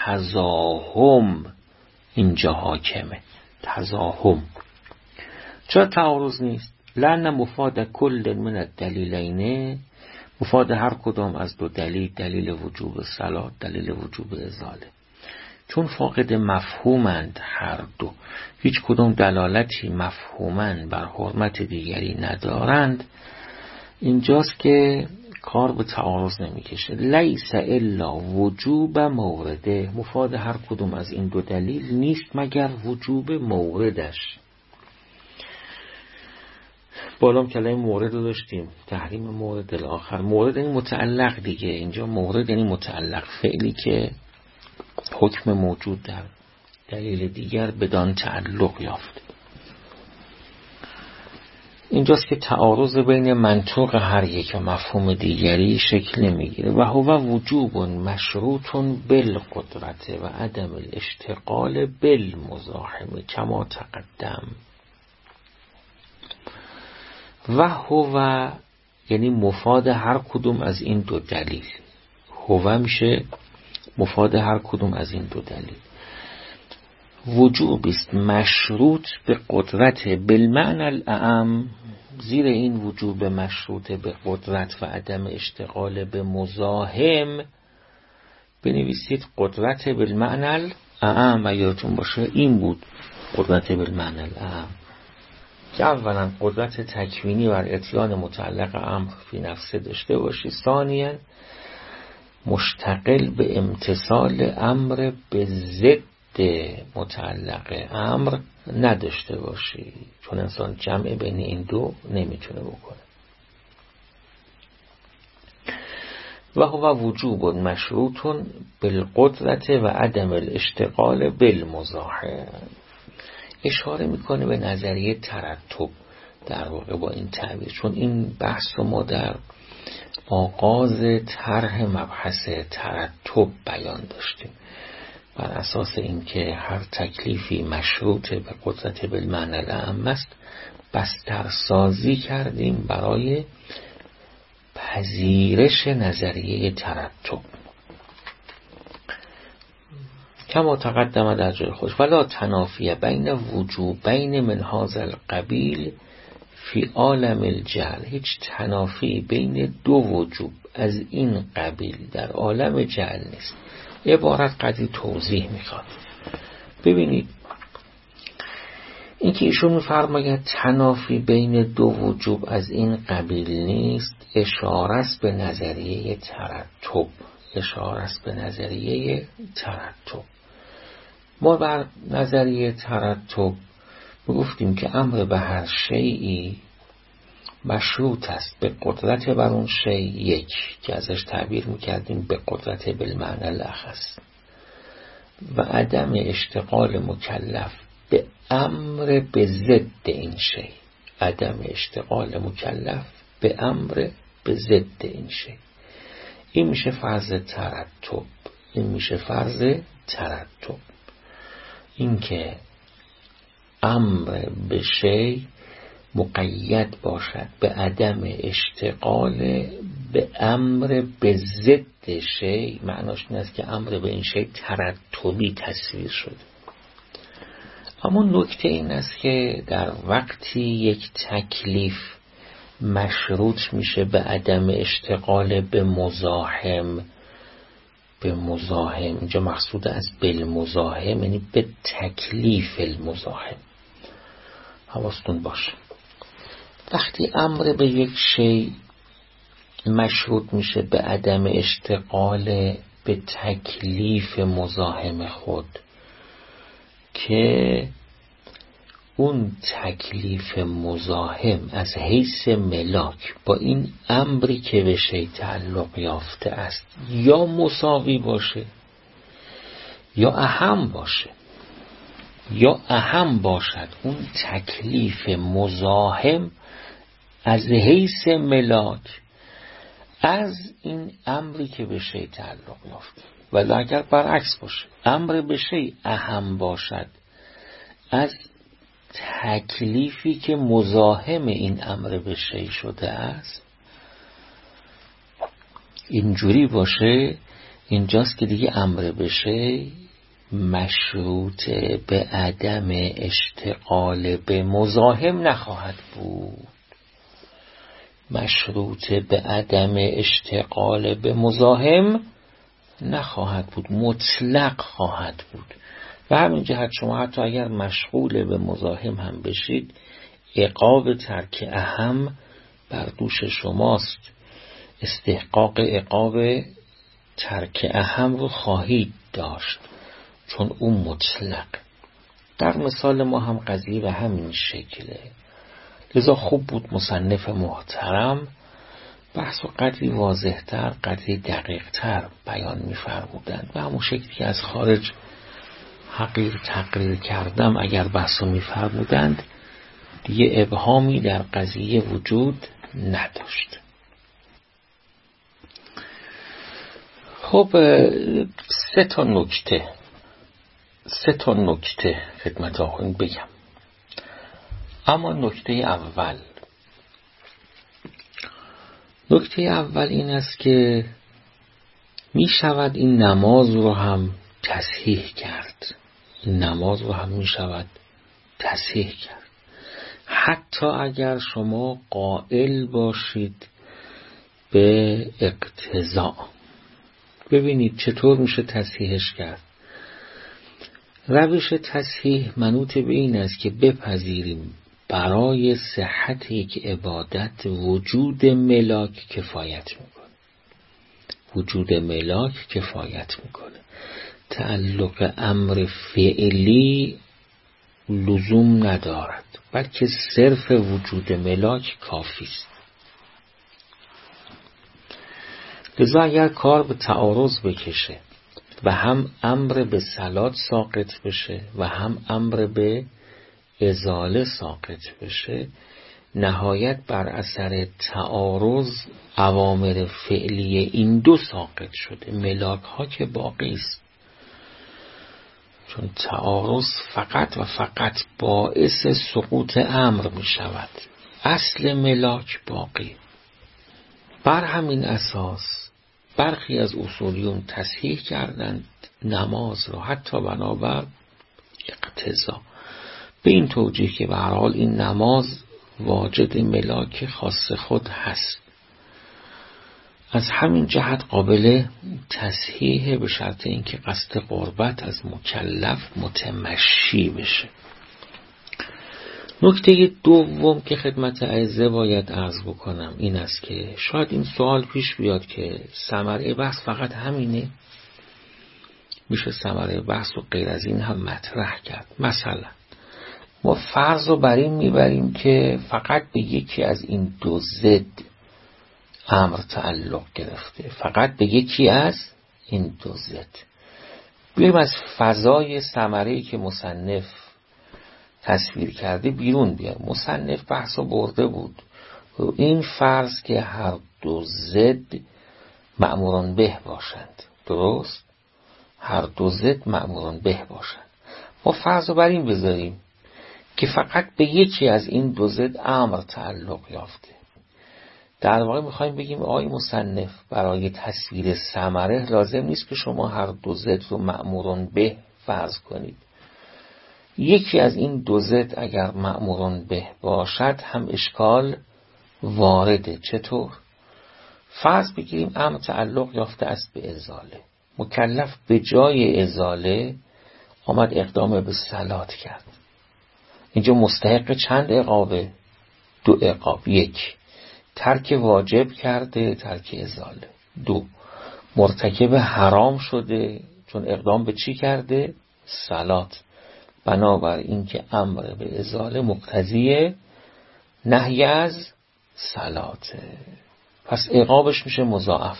تزاحم اینجا حاکمه. تزاحم. چرا تعارض نیست؟ لأن مفاد کل من الدلیلین، مفاد هر کدام از دو دلیل، دلیل وجوب صلات، دلیل وجوب ازاله، چون فاقد مفهومند هر دو، هیچ کدام دلالتی مفهومن بر حرمت دیگری ندارند، اینجاست که کار به تعارض نمیکشه. لیس الا وجوب مورده، مفاد هر کدوم از این دو دلیل نیست مگر وجوب موردش. بالام کلمه مورد رو داشتیم، تحریم مورد الاخر. مورد یعنی متعلق دیگه، اینجا مورد یعنی متعلق، فعلی که حکم موجود در دلیل دیگر بدان تعلق یافت. اینجاست که تعارض بین منطوق هر یک و مفهوم دیگری شکل نمیگیره. و هو وجوب مشروط بالقدرت و عدم الاشتغال بالمزاحمه کما تقدم. و هو یعنی مفاد هر کدوم از این دو دلیل، هو میشه مفاد هر کدوم از این دو دلیل. وجوب است مشروط به قدرت بالمعنى الاعم، زیر این وجوب مشروط به قدرت و عدم اشتغال به مزاحم بنویسید قدرت بالمعنى الاعم. یادتون باشه این بود قدرت بالمعنى الاعم، که اولا قدرت تکوینی بر اتیان متعلق امر فی نفسه داشته باشی، ثانیا مشتغل به امتثال امر به ضد متعلق امر نداشته باشی، چون انسان جمع بین این دو نمیتونه بکنه. و هو وجوب مشروط بالقدرت و عدم الاشتغال بالمزاحم. اشاره میکنه به نظریه ترتب در واقع با این تعبیر، چون این بحث رو ما در آغاز طرح مبحث ترتب بیان داشتیم. بر اساس اینکه هر تکلیفی مشروط به قدرت بالمعنى الاعم است، بسترسازی کردیم برای پذیرش نظریه ترتب. کما تقدم در جای خودش ولا تنافی بین وجوبین من هذا القبیل فی عالم الجهل. هیچ تنافی بین دو وجوب از این قبیل در عالم جهل نیست. عبارت قدری توضیح میخواد. ببینید این که ایشون میفرماید تنافی بین دو وجوب از این قبیل نیست، اشاره است به نظریه ترتب. اشاره است به نظریه ترتب. ما بر نظریه ترتب گفتیم که امر به هر شیئی مشروط است به قدرت بر اون شیء یک، که ازش تعبیر میکردیم به قدرت بالمعنى الاخص، و عدم اشتغال مکلف به امر به ضد این شیء. عدم اشتغال مکلف به امر به ضد این شیء. این میشه فرض ترتب. این میشه فرض ترتب. این که امر به شیء مقید باشد به عدم اشتغال به امر به ضد شیء، معناش این است که امر به این شیء ترتبی تصویر شده. اما نکته این است که در وقتی یک تکلیف مشروط میشه به عدم اشتغال به مزاحم، اینجا مقصود از بالمزاحم یعنی به تکلیف المزاحم. حواستون باشه وقتی امر به یک شیء مشروط میشه به عدم اشتغال به تکلیف مزاحم خود، که اون تکلیف مزاحم از حیث ملاک با این امری که به شیء تعلق یافته است یا مساوی باشه یا اهم باشه، یا اهم باشد اون تکلیف مزاحم از حیث ملاک از این امری که به شیء تعلق یافته. ولی اگر برعکس باشه، امر به شیء اهم باشد از تکلیفی که مزاحم این امر به شیء شده است، اینجوری باشه، اینجاست که دیگه امر به شیء مشروط به عدم اشتغال به مزاحم نخواهد بود. مشروط به عدم اشتغال به مزاحم نخواهد بود، مطلق خواهد بود. و همین جهت شما حتی اگر مشغول به مزاحم هم بشید، عقاب ترک اهم بر دوش شماست. استحقاق عقاب ترک اهم رو خواهید داشت، چون اون مطلق. در مثال ما هم قضیه به همین شکله. لذا خوب بود مصنف محترم بحث و قدری واضح‌تر، قدری دقیق‌تر بیان می‌فرمودند و همون شکلی که از خارج حقیر تقریر کردم اگر بحثو می‌فرمودند دیگه ابهامی در قضیه وجود نداشت. خب سه تا نکته خدمت آقایون بگم. اما نکته اول این است که می شود این نماز رو هم تصحیح کرد. حتی اگر شما قائل باشید به اقتضاء. ببینید چطور میشه تصحیحش کرد. روش تصحیح منوط به این است که بپذیریم برای صحت یک عبادت وجود ملاک کفایت میکنه. وجود ملاک کفایت میکنه. تعلق امر فعلی لزوم ندارد، بلکه صرف وجود ملاک کافی است. لذا اگر کار به تعارض بکشه و هم امر به صلات ساقط بشه و هم امر به ازاله ساقط بشه، نهایت بر اثر تعارض اوامر فعلی این دو ساقط شده، ملاک ها که باقی است. چون تعارض فقط و فقط باعث سقوط امر می شود، اصل ملاک باقی. بر همین اساس برخی از اصولیون تصحیح کردند نماز را، حتی بنابر اقتضا، به این توجیه که به هر حال این نماز واجد ملاک خاص خود هست. از همین جهت قابل تصحیح، به شرط اینکه قصد قربت از مکلف متمشی بشه. نکته دوم که خدمت اعزه باید عرض بکنم این است که شاید این سوال پیش بیاد که ثمره بحث فقط همینه؟ میشه ثمره بحث رو غیر از این هم مطرح کرد. مثلا ما فرض رو بر این میبریم که فقط به یکی از این دو ضد امر تعلق گرفته، فقط به یکی از این دو ضد. بیایم از فضای ثمره‌ای که مصنف تصویر کرده بیرون بیایم. مصنف بحثو برده بود و این فرض که هر دو ضد مأموران به باشند، درست؟ هر دو ضد مأموران به باشند. ما فرض رو بر این بذاریم که فقط به یکی از این دو ضد امر تعلق یافته. در واقع میخوایم بگیم آقای مصنف برای تصویر ثمره لازم نیست که شما هر دو ضد رو مأموران به فرض کنید. یکی از این دو ضد اگر مأموران به باشد هم اشکال وارده. چطور؟ فرض بگیریم امر تعلق یافته است به ازاله. مکلف به جای ازاله آمد اقدام به صلات کرد. اینجا مستحق چند عقابه؟ دو عقاب. یک، ترک واجب کرده، ترک ازاله. دو، مرتکب حرام شده، چون اقدام به چی کرده؟ صلات. بنابر این که امر به ازاله مقتضی نهی از صلاته، پس عقابش میشه مضاعف.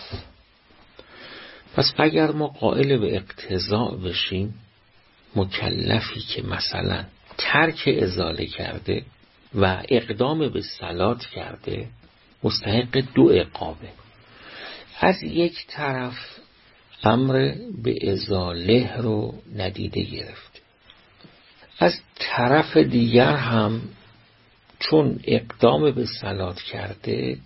پس اگر ما قائل به اقتضا بشیم، مکلفی که مثلا ترک ازاله کرده و اقدام به صلات کرده مستحق دو عقابه. از یک طرف امر به ازاله رو ندیده گرفته، از طرف دیگر هم چون اقدام به صلات کرده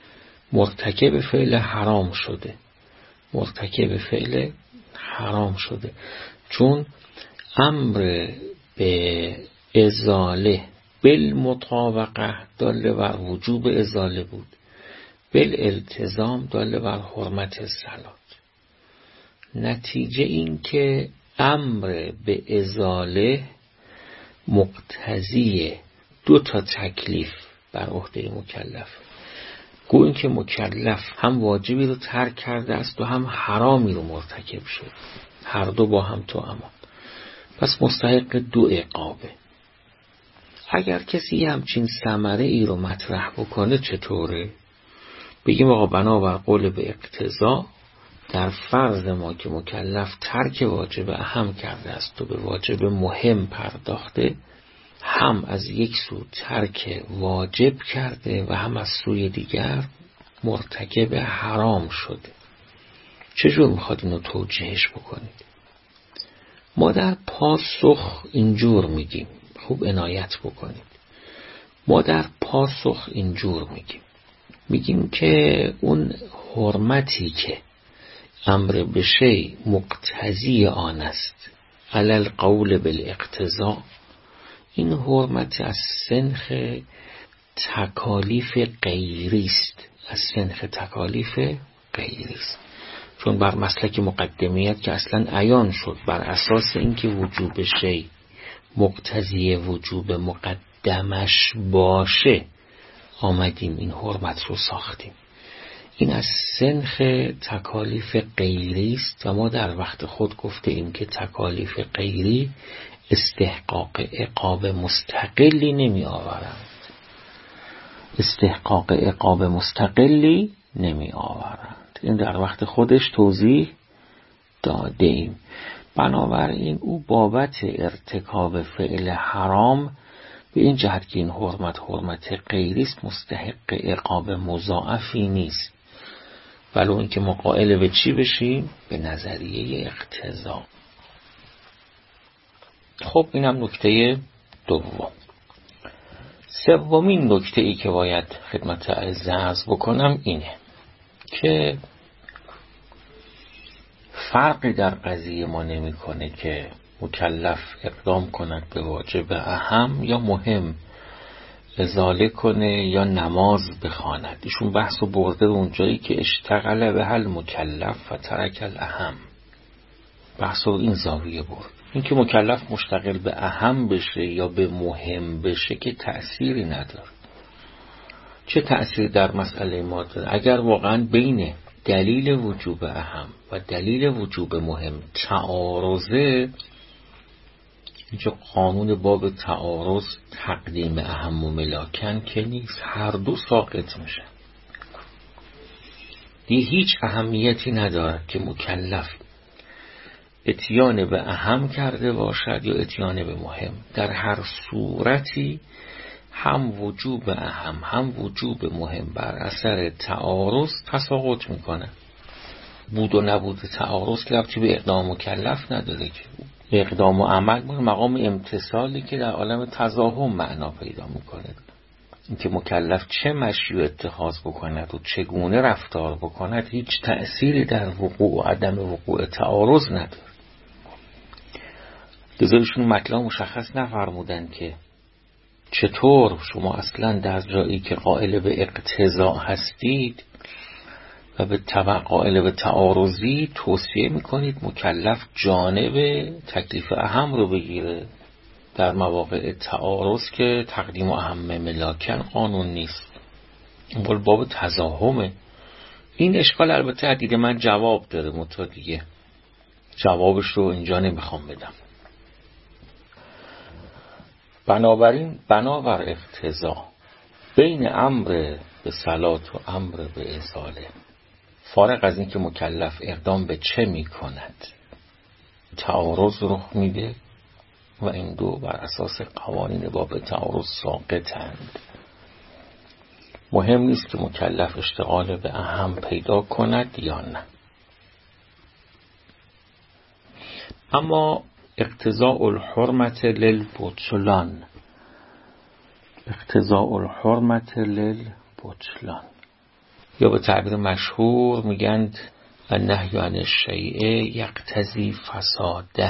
مرتکب فعل حرام شده. مرتکب فعل حرام شده چون امر به ازاله بالمطابقه دال بر وجوب ازاله بود، بالالتزام دال بر حرمت صلات. نتیجه این که امر به ازاله مقتضی دو تا تکلیف بر عهده مکلف. گویا که مکلف هم واجبی رو ترک کرده است و هم حرامی رو مرتکب شد، هر دو با هم توأم. پس مستحق دو عقابه. اگر کسی همچین ثمره ای رو مطرح بکنه چطوره؟ بگیم آقا بنابر قول به اقتضا در فرض ما که مکلف ترک واجب اهم کرده است و به واجب مهم پرداخته، هم از یک سو ترک واجب کرده و هم از سوی دیگر مرتکب حرام شده. چجور میخواد اینو توجیهش بکنید؟ ما در پاسخ اینجور میگیم، خوب عنایت بکنید. ما در پاسخ اینجور میگیم که اون حرمتی که امر به شی مقتضی آن است علی القول بالاقتضاء، این حرمت از سنخ تکالیف غیری است. از سنخ تکالیف غیری است. چون بر مسلک مقدمیت که اصلا عیان شد، بر اساس اینکه وجوب شی مقتضی وجوب مقدمش باشه آمدیم این حرمت رو ساختیم. این از سنخ تکالیف غیری است و ما در وقت خود گفته ایم که تکالیف غیری استحقاق عقاب مستقلی نمی آورند. استحقاق عقاب مستقلی نمی آورند. این در وقت خودش توضیح داده ایم. بنابراین او بابت ارتکاب فعل حرام به این جهت که این حرمت غیری است مستحق عقاب مضاعفی نیست، ولو اینکه ما قائل به چی بشیم؟ به نظریه اقتضا. خب اینم نکته دوم. سومین نکته ای که باید خدمت عرض بکنم اینه که فرقی در قضیه ما نمی کنه که مکلف اقدام کند به واجب اهم یا مهم، ازاله کنه یا نماز بخواند. ایشون بحثو برده به اونجایی که اشتغل به هل مکلف و ترک الاهم. بحثو این زاویه برد. این که مکلف مشتغل به اهم بشه یا به مهم بشه که تأثیری نداره. چه تأثیری در مسئله ما داره؟ اگر واقعا بین دلیل وجوب اهم و دلیل وجوب مهم تعارضه، اینجا قانون باب تعارض تقدیم اهم و ملاکن که نیست، هر دو ساقط میشه. دیگه هیچ اهمیتی ندارد که مکلف اتیان به اهم کرده باشد یا اتیان به مهم. در هر صورتی هم وجوب اهم هم وجوب مهم بر اثر تعارض تساقط میکنه. بود و نبود تعارض ربطی به اقدام مکلف نداره که اقدام و عمل مقام امتثالی که در عالم تزاحم معنا پیدا میکنه. اینکه مکلف چه مشی و اتخاذ بکند و چگونه رفتار بکند هیچ تأثیری در وقوع و عدم وقوع تعارض نداره. لذایشون مطلب مشخص نفرمودن که چطور شما اصلا در جایی که قائل به اقتضا هستید و به تبع قائل به تعارضی توصیه میکنید مکلف جانب تکلیف اهم رو بگیره در مواقع تعارض که تقدیم و اهم ملاکن قانون نیست. این باب تزاحمه. این اشکال البته دید من جواب داره، متا دیگه جوابش رو اینجا نمیخوام بدم. بنابراین بنابر اقتضا بین امر به صلات و امر به ازاله، فارغ از این که مکلف اقدام به چه میکند تعارض رخ میده و این دو بر اساس قوانین باب تعارض ساقطند. مهم نیست که مکلف اشتغال به اهم پیدا کند یا نه. اما اقتضاء الحرمت للبطلان، اقتضاء الحرمت للبطلان، یا به تعبیر مشهور میگند النهی عن الشیء یقتضی فساده،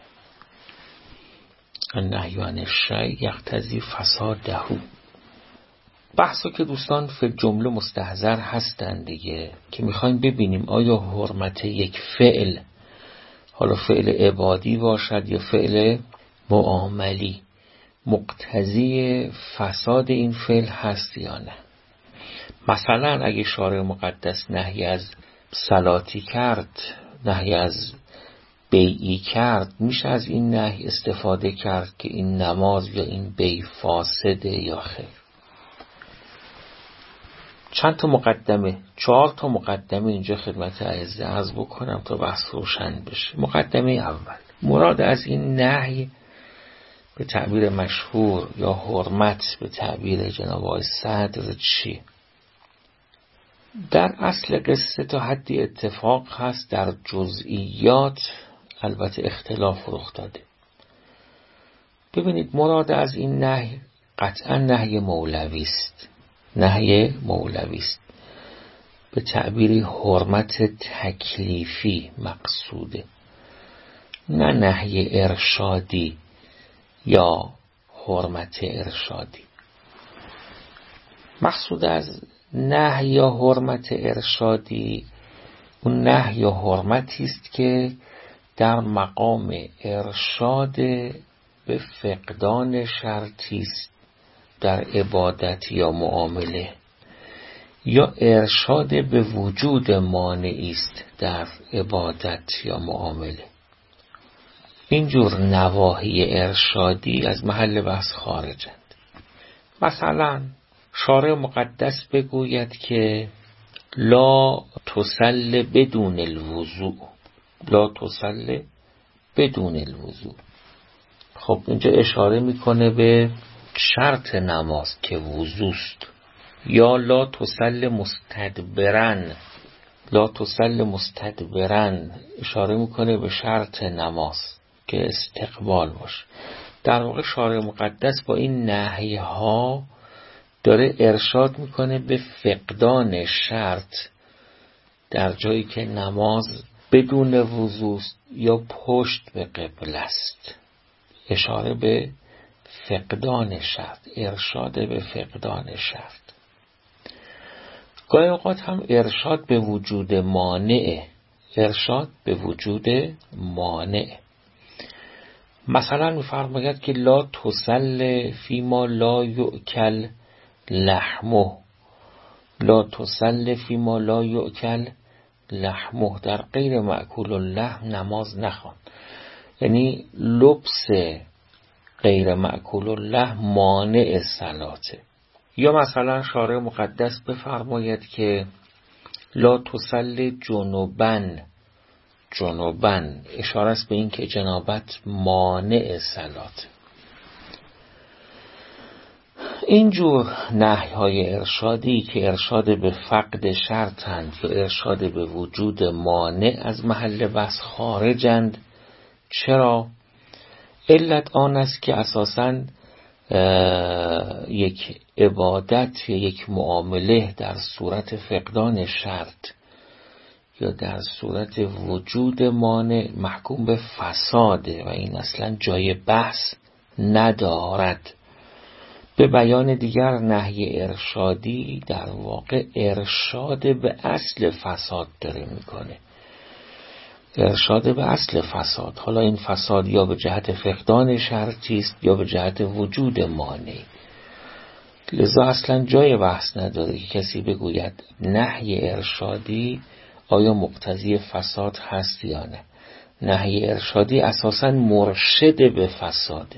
النهی عن الشیء یقتضی فساده. بحثا که دوستان فی جمله مستحضر هستند دیگه، که میخوایم ببینیم آیا حرمت یک فعل، حالا فعل عبادی باشد یا فعل معاملی، مقتضی فساد این فعل هست یا نه. مثلا اگه شارع مقدس نهی از صلاتی کرد، نهی از بیعی کرد، میشه از این نهی استفاده کرد که این نماز یا این بیع فاسده یا خیر. چند تا مقدمه، 4 تا مقدمه اینجا خدمت عرض بکنم تا بحث روشن بشه. مقدمه اول، مراد از این نهی به تعبیر مشهور یا حرمت به تعبیر جناب آقای صدر چی؟ در اصل قصه تا حدی اتفاق هست، در جزئیات البته اختلاف رخ داده. ببینید مراد از این نهی قطعا نهی مولوی است، نهی مولوی است، به تعبیری حرمت تکلیفی مقصوده، نه نهی ارشادی یا حرمت ارشادی. مقصود از نهی یا حرمت ارشادی اون نهی یا حرمتی است که در مقام ارشاد به فقدان شرطی است در عبادت یا معامله، یا ارشاد به وجود مانعی است در عبادت یا معامله. اینجور نواهی ارشادی از محل بحث خارجند. مثلا شارع مقدس بگوید که لا تصل بدون الوضوء، لا تصل بدون الوضوء. خب اینجا اشاره میکنه به شرط نماز که وضوست. یا لا تصل مستدبرن، لا تصل مستدبرن اشاره میکنه به شرط نماز که استقبال باشه. در واقع شارع مقدس با این نهی ها داره ارشاد میکنه به فقدان شرط در جایی که نماز بدون وضو یا پشت به قبله است. اشاره به فقدان شرط، ارشاد به فقدان شرط. گاهی اوقات هم ارشاد به وجود مانع، ارشاد به وجود مانع. مثلا می‌فرماید که لا تصل فیما لا یؤکل لحمه، لا تصل فیما لا یؤکل لحمه، در غیر مأکول اللحم نماز نخوان. یعنی لبس غیر مأکول اللحم مانع صلاته. یا مثلا شارع مقدس بفرماید که لا تصل جنوبن، جنوبن اشاره است به این که جنابت مانع صلات. اینجور نهی‌های ارشادی که ارشاد به فقد شرطند یا ارشاد به وجود مانع از محل بحث خارجند. چرا؟ علت آن است که اساساً یک عبادت یا یک معامله در صورت فقدان شرط یا در صورت وجود مانع محکوم به فساده و این اصلا جای بحث ندارد. به بیان دیگر نهی ارشادی در واقع ارشاد به اصل فساد داره میکنه، ارشاد به اصل فساد. حالا این فساد یا به جهت فقدان شرطی است یا به جهت وجود مانع. لذا اصلا جای بحث نداره که کسی بگوید نهی ارشادی آیا مقتضی فساد هست یا نه. نهی ارشادی اساساً مرشد به فساده،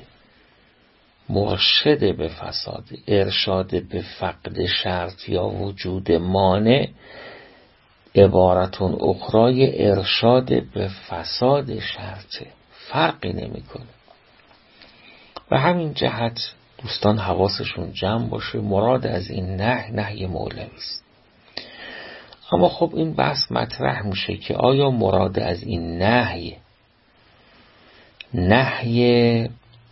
مرشد به فساد. ارشاد به فقد شرط یا وجود مانع عبارتون اخرای ارشاد به فساد شرطه، فرقی نمیکنه. و همین جهت دوستان حواسشون جمع باشه، مراد از این نهی مولوی است. اما خب این بحث مطرح میشه که آیا مراد از این نهی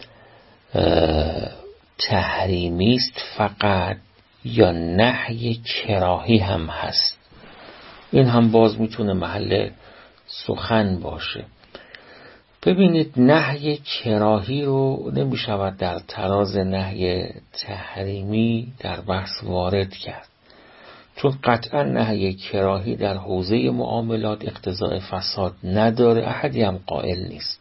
تحریمی است فقط یا نهی کراهی هم هست؟ این هم باز میتونه محل سخن باشه. ببینید نهی کراهی رو نمیشود در تراز نهی تحریمی در بحث وارد کرد، چون قطعا نهی کراهی در حوزه معاملات اقتضاء فساد نداره، احدی هم قائل نیست.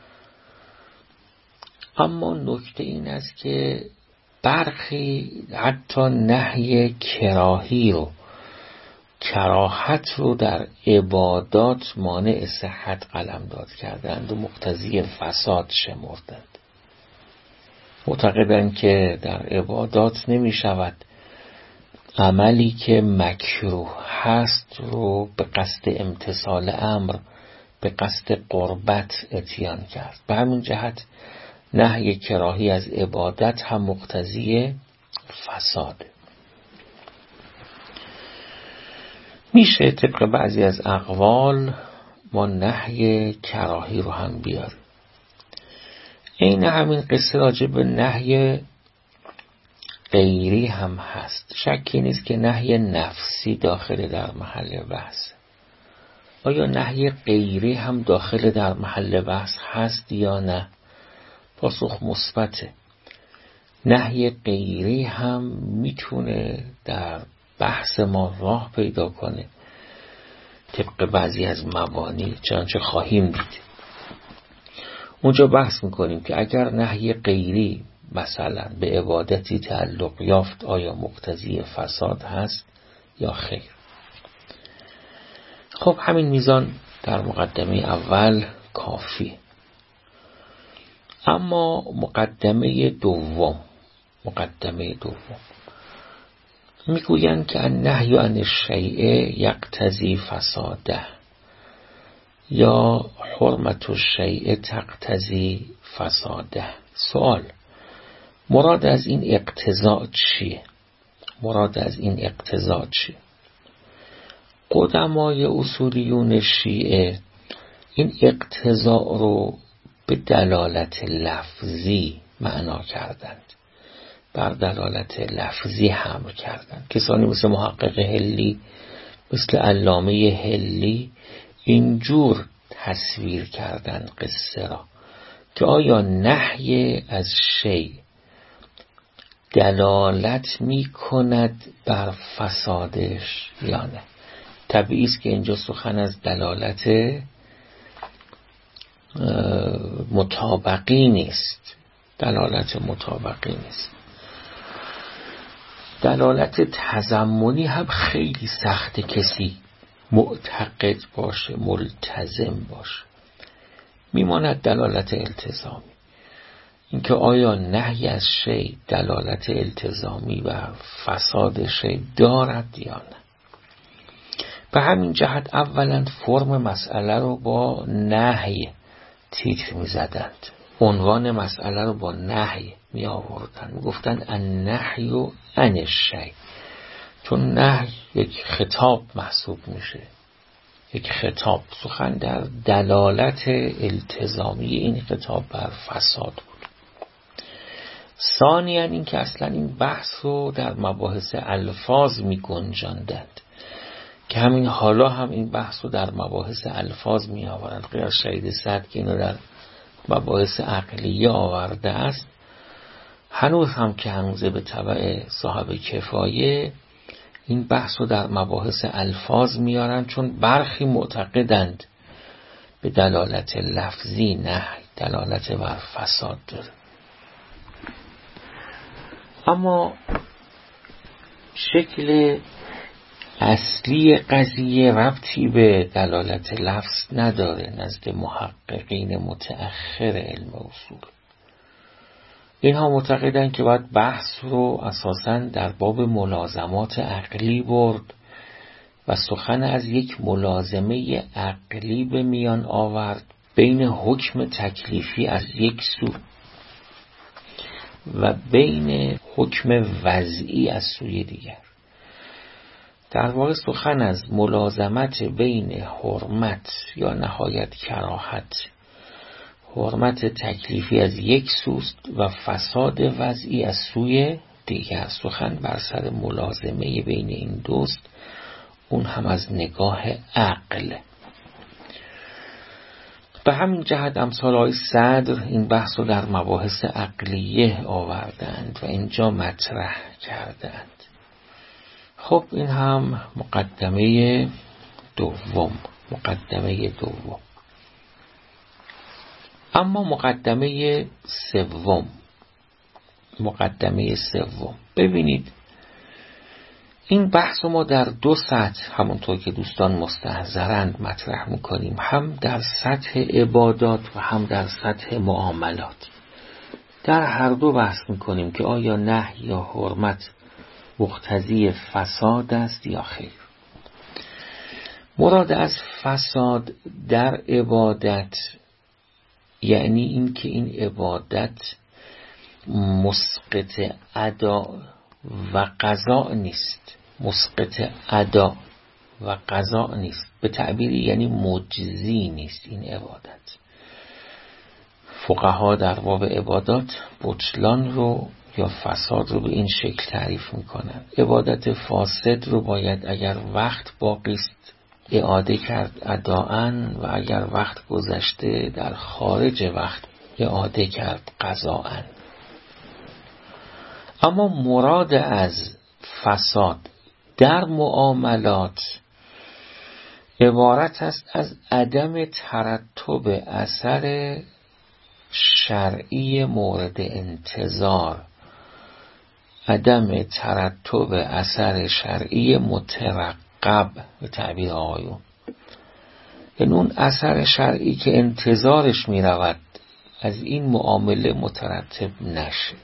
اما نکته این است که برخی حتی نهی کراهی رو، کراهت رو در عبادات مانع صحت قلمداد کردند و مقتضی فساد شمردند. معتقدند که در عبادات نمی شود عملی که مکروه هست رو به قصد امتثال امر، به قصد قربت اتیان کرد. به همین جهت نهی کراهی از عبادت هم مقتضی فساده. میشه طبق بعضی از اقوال ما نهی کراهی رو هم بیاریم. این همین قصه راجع به نهی غیری هم هست. شکی نیست که نهی نفسی داخل در محل بحث. آیا نهی غیری هم داخل در محل بحث هست یا نه؟ پاسخ مثبته. نهی غیری هم میتونه در بحث ما راه پیدا کنه. طبق بعضی از مبانی، چنانچه خواهیم دید. اونجا بحث میکنیم که اگر نهی غیری مثلا به عبادتی تعلق یافت آیا مقتضی فساد هست یا خیر. خب همین میزان در مقدمه اول کافی. اما مقدمه دوم میگویند که النهی عن الشیء یقتضی فساده یا حرمت الشیء تقتضی فساده. سوال: مراد از این اقتضا چیه؟ قدمای اصولیون شیعه این اقتضا رو به دلالت لفظی معنا کردند، بر دلالت لفظی حمل کردند. کسانی مثل محقق حلی، مثل علامه حلی اینجور تصویر کردند قصه را که آیا نهی از شیء دلالت می کند بر فسادش یا نه. طبیعی است که اینجا سخن از دلالت مطابقی نیست. دلالت تضمنی هم خیلی سخت کسی معتقد باشه، ملتزم باشه. میماند دلالت التزامی، اینکه آیا نهی از شیء دلالت التزامی و فساد شیء دارد یا نه. به همین جهت اولا فرم مسئله رو با نهی تیتر می زدند، عنوان مسئله رو با نهی می آوردن، می گفتن النهی عن الشیء، چون نهی یک خطاب محسوب میشه، یک خطاب، سخن در دلالت التزامی این خطاب بر فساد بود. ثانیاً این که اصلا این بحث رو در مباحث الفاظ می گنجاندند که همین حالا هم این بحث رو در مباحث الفاظ می آورند. غیر شهید صد که اینو در مباحث عقلیه آورده است، هنوز هم که هنوزه به تبع صاحب کفایه این بحث رو در مباحث الفاظ میارن، چون برخی معتقدند به دلالت لفظی نه دلالت بر فساد داره. اما شکل اصلی قضیه ربطی به دلالت لفظ نداره نزد محققین متأخر علم اصول. اینها معتقدند که باید بحث رو اساساً در باب ملازمات عقلی برد و سخن از یک ملازمه عقلی به میان آورد بین حکم تکلیفی از یک سو و بین حکم وضعی از سوی دیگر. در واقع سخن از ملازمت بین حرمت یا نهایت کراهت، حرمت تکلیفی از یک سوست و فساد وضعی از سوی دیگر. سخن بر سر ملازمه بین این دوست، اون هم از نگاه عقل. به همین جهت امثال آقای صدر این بحث رو در مباحث عقلیه آوردند و اینجا مطرح کردند. خب این هم مقدمه دوم. اما مقدمه سوم، ببینید این بحث رو ما در دو سطح همونطور که دوستان مستحضرند مطرح میکنیم، هم در سطح عبادات و هم در سطح معاملات. در هر دو بحث میکنیم که آیا نهی یا حرمت مقتضی فساد است یا خیر. مراد از فساد در عبادت یعنی این که این عبادت مسقط ادا و قضا نیست، به تعبیری یعنی مجزی نیست این عبادت. فقها در باب عبادات بطلان رو یا فساد رو به این شکل تعریف میکنن: عبادت فاسد رو باید اگر وقت باقی است اعاده کرد اداءً و اگر وقت گذشته در خارج وقت اعاده کرد قضاءً. اما مراد از فساد در معاملات عبارت است از عدم ترتب اثر شرعی مورد انتظار، عدم ترتب اثر شرعی مترقب به تعبیر آقایون، یعنی اون اثر شرعی که انتظارش می رود از این معامله مترتب نشه.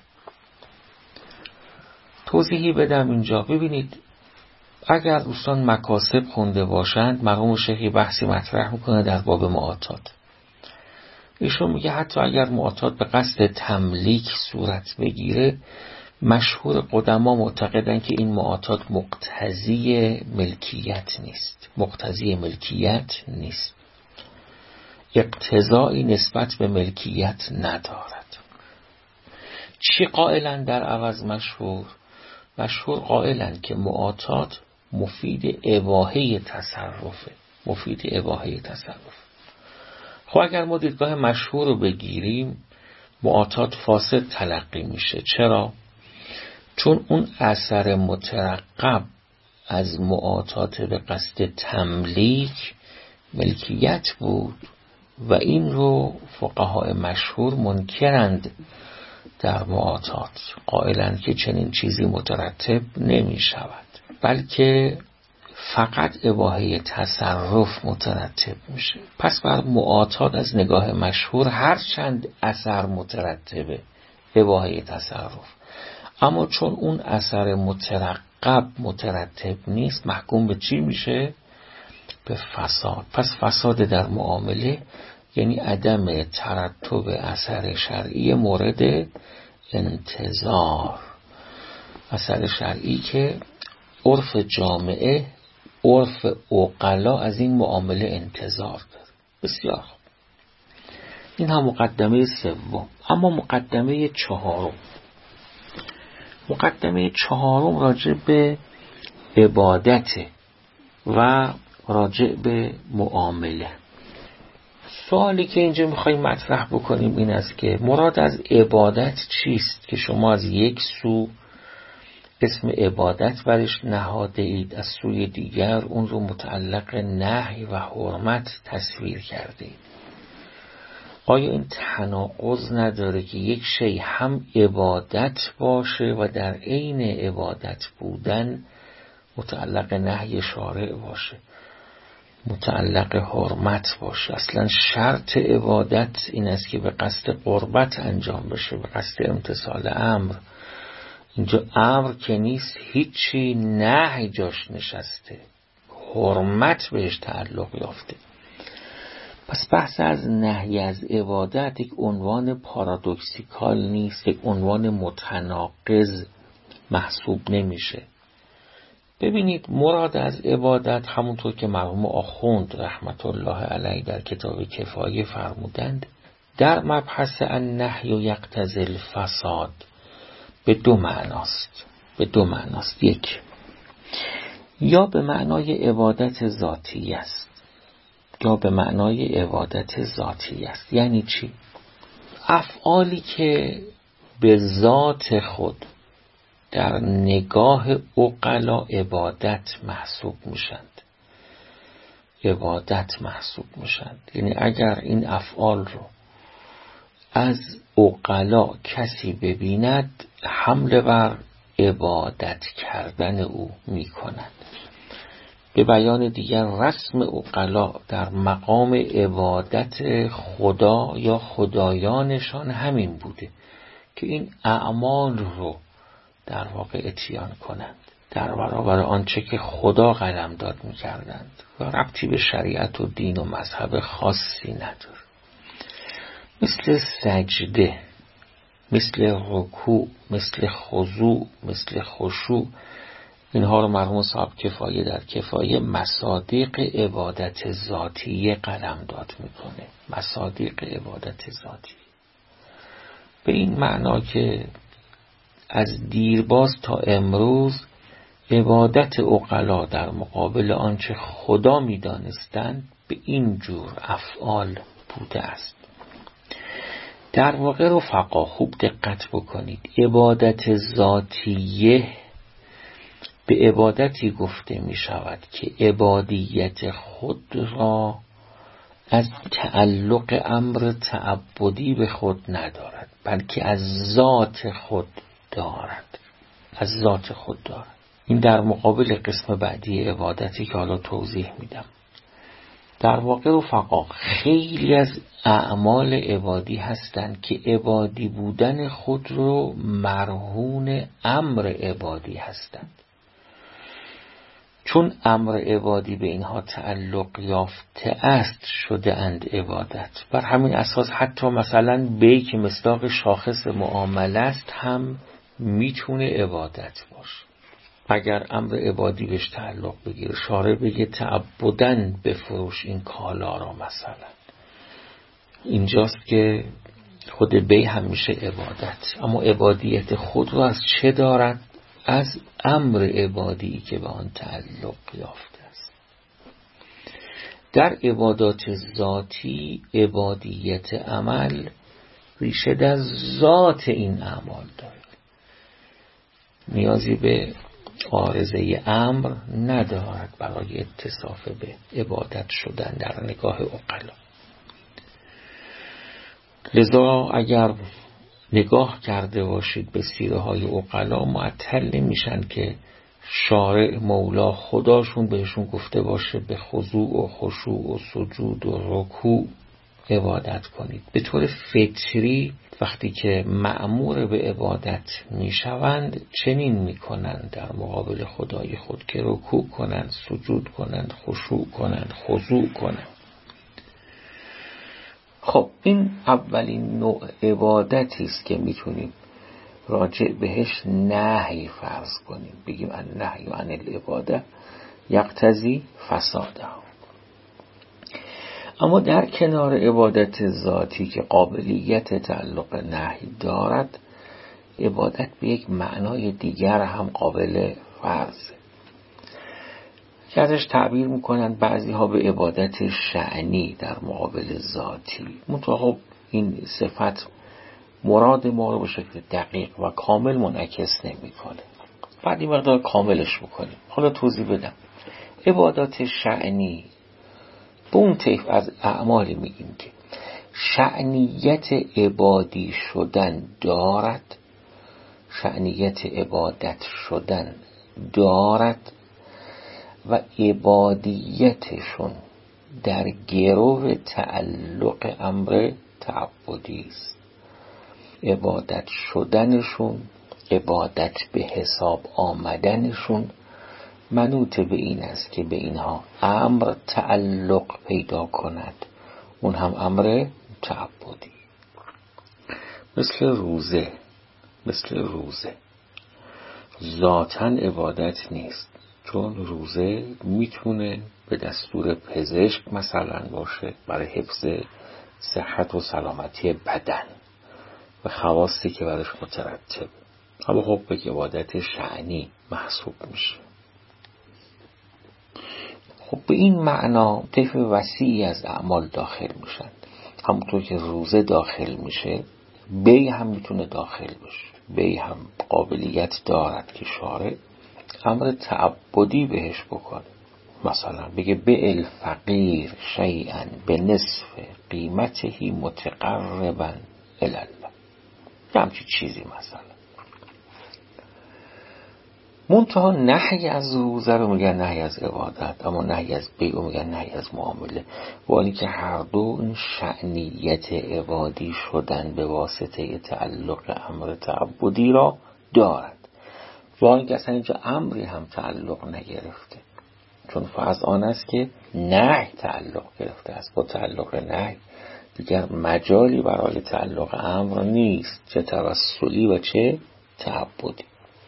توضیحی بدم اینجا. ببینید اگر دوستان مکاسب خونده باشند، مرحوم شیخی بحثی مطرح میکنه در باب معاطات. ایشون میگه حتی اگر معاطات به قصد تملیک صورت بگیره، مشهور قدما معتقدن که این معاطات مقتضی ملکیت نیست، اقتضایی نسبت به ملکیت ندارد. چی قائلن در عوض؟ مشهور قائلن که معاطات مفید اباحه تصرفه. خب اگر ما دیدگاه مشهور رو بگیریم، معاطات فاسد تلقی میشه. چرا؟ چون اون اثر مترقب از معاطات به قصد تملیک ملکیت بود و این رو فقهای مشهور منکرند در معاطات، قائلند که چنین چیزی مترتب نمی شود، بلکه فقط اباحه تصرف مترتب میشه. پس بر معاطات از نگاه مشهور هرچند اثر مترتبه، اباحه تصرف، اما چون اون اثر مترقب مترتب نیست، محکوم به چی میشه؟ به فساد. پس فساد در معامله یعنی عدم ترتب اثر شرعی مورد انتظار، اثر شرعی که عرف جامعه، عرف عقلا از این معامله انتظار داره. بسیار خوب، این هم مقدمه سوم. اما مقدمه چهارم راجع به عبادت و راجع به معامله. سوالی که اینجا میخواییم مطرح بکنیم این است که مراد از عبادت چیست که شما از یک سو اسم عبادت برش نهاده اید، از سوی دیگر اون رو متعلق نهی و حرمت تصویر کرده اید. آیا این تناقض نداره که یک شی هم عبادت باشه و در عین عبادت بودن متعلق نهی شارع باشه، متعلق حرمت باشه؟ اصلا شرط عبادت این است که به قصد قربت انجام بشه، به قصد امتثال امر. اینجا امر که نیست، هیچی، نهی جاش نشسته، حرمت بهش تعلق یافته. پس بحث از نهی از عبادت یک عنوان پارادوکسیکال نیست، یک عنوان متناقض محسوب نمیشه. ببینید مراد از عبادت همونطور که مرحوم آخوند رحمت الله علیه در کتاب کفایه فرمودند، در مبحث النهی و یقتضی الفساد به دو معناست. یک، یا به معنای عبادت ذاتی است، یعنی چی؟ افعالی که به ذات خود در نگاه عقلا عبادت محسوب میشند، یعنی اگر این افعال رو از عقلا کسی ببیند، حمله بر عبادت کردن او میکند. به بیان دیگر رسم عقلا در مقام عبادت خدا یا خدایانشان همین بوده که این اعمال رو در واقع اتیان کنند در برابر آنچه که خدا قلمداد می‌کردند و ربطی به شریعت و دین و مذهب خاصی نداره. مثل سجده، مثل رکوع، مثل خضوع، مثل خشوع، اینها رو مرحوم صاحب کفایه در کفایه مصادیق عبادت ذاتی قلمداد میکنه. مصادیق عبادت ذاتی به این معنا که از دیرباز تا امروز عبادت عقلا در مقابل آنچه خدا میدانستند به این جور افعال بوده است. در واقع رفقا خوب دقت بکنید، عبادت ذاتیه به عبادتی گفته می شود که عبادیت خود را از تعلق امر تعبدی به خود ندارد، بلکه از ذات خود دارد. از ذات خود دارد. این در مقابل قسم بعدی عبادتی که حالا توضیح میدم. در واقع رفقا خیلی از اعمال عبادی هستند که عبادی بودن خود رو مرهون امر عبادی هستند. چون امر عبادی به اینها تعلق یافته است شده اند عبادت. بر همین اساس حتی مثلا بیع که مصداق شاخص معامله است هم میتونه عبادت باشه. اگر امر عبادی بهش تعلق بگیره، شارع بگه تعبدن بفروش این کالا را مثلا، اینجاست که خود بیع هم میشه عبادت. اما عبادیت خود رو از چه دارد؟ از امر عبادی که به آن تعلق یافته است. در عبادات ذاتی عبادیت عمل ریشه در ذات این اعمال دارد، نیازی به عارضه امر ندارد برای اتصاف به عبادت شدن در نگاه عقلا. لذا اگر نگاه کرده باشید به سیره های عقلا، معطل نمیشن که شارع مولا خداشون بهشون گفته باشه به خضوع و خشوع و سجود و رکوع عبادت کنید. به طور فطری وقتی که مأمور به عبادت میشوند چنین میکنند در مقابل خدای خود که رکوع کنند، سجود کنند، خشوع کنند، خضوع کنند. خب این اولین نوع عبادتی است که میتونیم راجع بهش نهی فرض کنیم، بگیم النهی عن العباده یقتضی فساده. اما در کنار عبادت ذاتی که قابلیت تعلق نهی دارد، عبادت به یک معنای دیگر هم قابل فرضه که ازش تعبیر میکنند بعضی ها به عبادت شأنی در مقابل ذاتی. منتها این صفت مراد ما رو به شکل دقیق و کامل منعکس نمیکنه. بعد این مقدار کاملش میکنیم. حالا توضیح بدم. عبادات شأنی به اون طیف از اعمالی میگیم که شأنیت عبادی شدن دارد، شأنیت عبادت شدن دارد و عبادیتشون در گرو تعلق امر تعبدی است. عبادت شدنشون، عبادت به حساب آمدنشون منوط به این است که به اینها امر تعلق پیدا کند، اون هم امر تعبدی. مثل روزه ذاتاً عبادت نیست، چون روزه میتونه به دستور پزشک مثلا باشه برای حفظ صحت و سلامتی بدن و خواستی که برش مترتب، اما خب به عبادت شأنی محسوب میشه. خب به این معنا طیف وسیعی از اعمال داخل میشن. همونطور که روزه داخل میشه، بیع هم میتونه داخل بشه. بیع هم قابلیت دارد که شارع امر تعبدی بهش بکنه. مثلا بگه بیع الفقیر شیئا به نصف قیمتهی متقربا الی الله، همچی چیزی مثلا. منتها نهی از روزه رو میگن نهی از عبادت، اما نهی از بیع رو میگن نهی از معامله، ولی که هر دو این شأنیت عبادی شدن به واسطه تعلق امر تعبدی را دارد، ولی که اصلا اینجا امری هم تعلق نگرفته، چون فرض آن است که نهی تعلق گرفته است. با تعلق نهی دیگر مجالی برای تعلق امر نیست، چه توسلی و چه تعبدی.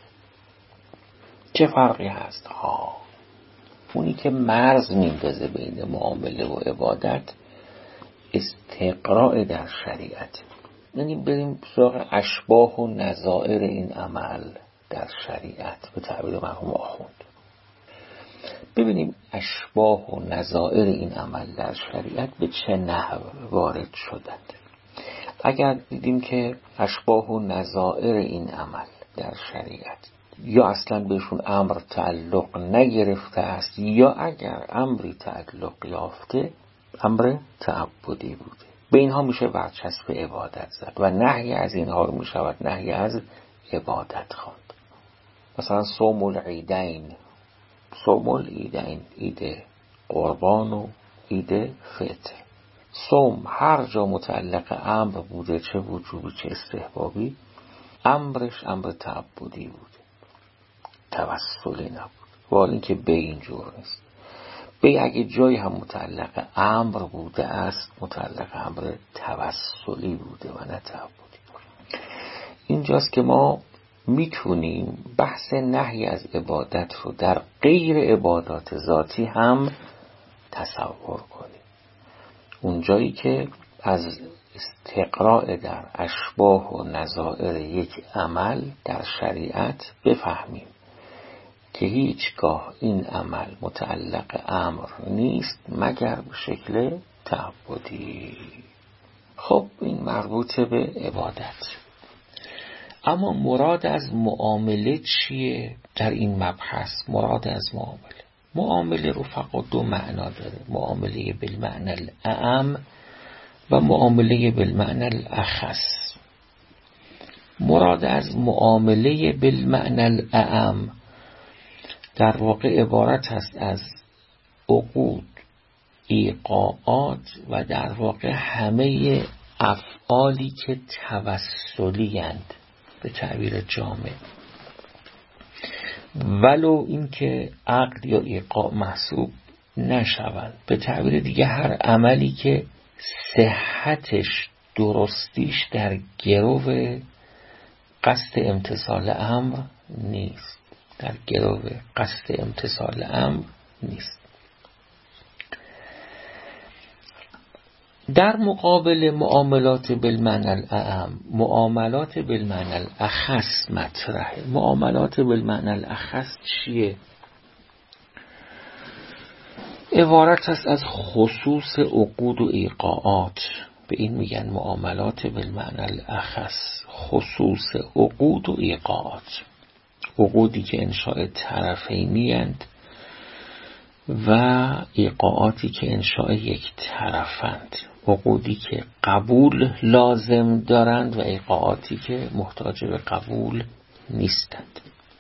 چه فرقی هست؟ اونی که مرز میندازه بین معامله و عبادت استقراء در شریعت، یعنی بریم سراغ اشباه و نظائر این عمل در شریعت به تعبیر مرحوم آخوند. ببینیم اشباه و نظائر این عمل در شریعت به چه نحو وارد شدند. اگر دیدیم که اشباه و نظائر این عمل در شریعت یا اصلا بهشون امر تعلق نگرفته است، یا اگر امری تعلق یافته امر تعبدی بوده. به اینها میشه برچسب عبادت زد و نهی از اینها رو میشود نهی از عبادت خواند. مثلا صوم العیدین، صوم العیدین، عید قربان و عید فطر. صوم هر جا متعلق امر بوده، چه وجوبی چه استحبابی، امرش امر تعبدی بوده، توسلی نبود. ولی اینکه به اینجور نیست. به اگه جایی هم متعلق امر بوده است، متعلق امر توسلی بوده و نه تعبدی. اینجاست که ما میتونیم بحث نهی از عبادت رو در غیر عبادات ذاتی هم تصور کنیم. اونجایی که از استقراء در اشباه و نظائر یک عمل در شریعت بفهمیم که هیچگاه این عمل متعلق امر نیست مگر به شکل تعبدی. خب این مربوط به عبادت. اما مراد از معامله چیه در این مبحث؟ مراد از معامله رو فقط دو معنا داره: معامله بالمعنی الاعم و معامله بالمعنی الاخص. مراد از معامله بالمعنی الاعم در واقع عبارت است از عقود، ایقاعات و در واقع همه افعالی که توسلی اند به تعبیر جامع، ولو اینکه عقد یا ایقاع محسوب نشوند. به تعبیر دیگه هر عملی که صحتش، درستیش در گرو قصد امتثال امر نیست، در گرو قصد امتثال امر نیست. در مقابل معاملات بالمعنی الاعم، معاملات بالمعنی الاخص مطرحه. معاملات بالمعنی الاخص چیه؟ عبارت است از خصوص عقود و ایقاعات. به این میگن معاملات بالمعنی الاخص، خصوص عقود و ایقاعات. عقودی که انشاء طرفینی اند و ایقاعاتی که انشاء یک طرفند. عقودی که قبول لازم دارند و ایقاعاتی که محتاج به قبول نیستند.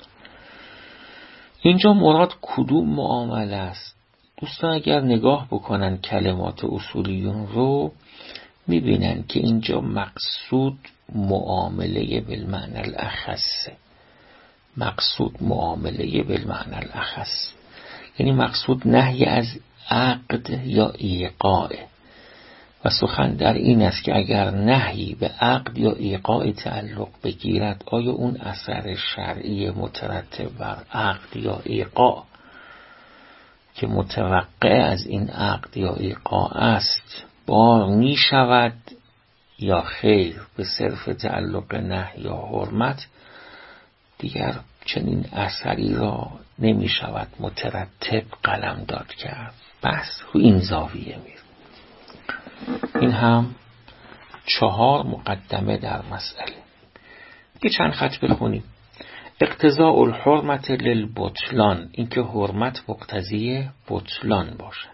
اینجا مراد کدوم معامله است؟ دوستان اگر نگاه بکنن کلمات اصولیون رو میبینن که اینجا مقصود معامله بالمعنی الاخص. مقصود معامله بالمعنی الاخص یعنی مقصود نهی از عقد یا ایقاع. و سخن در این است که اگر نهی به عقد یا ایقاع تعلق بگیرد، آیا اون اثر شرعی مترتب بر عقد یا ایقاع که متوقع از این عقد یا ایقاع است بار می شود یا خیر؟ به صرف تعلق نهی یا حرمت دیگر چنین اثری را نمی شود مترتب قلمداد کرد. بس رو این زاویه میر. این هم 4 مقدمه در مسئله. یه چند خط بخونیم. اقتضاء الحرمت للبطلان، اینکه حرمت مقتضی بطلان باشد.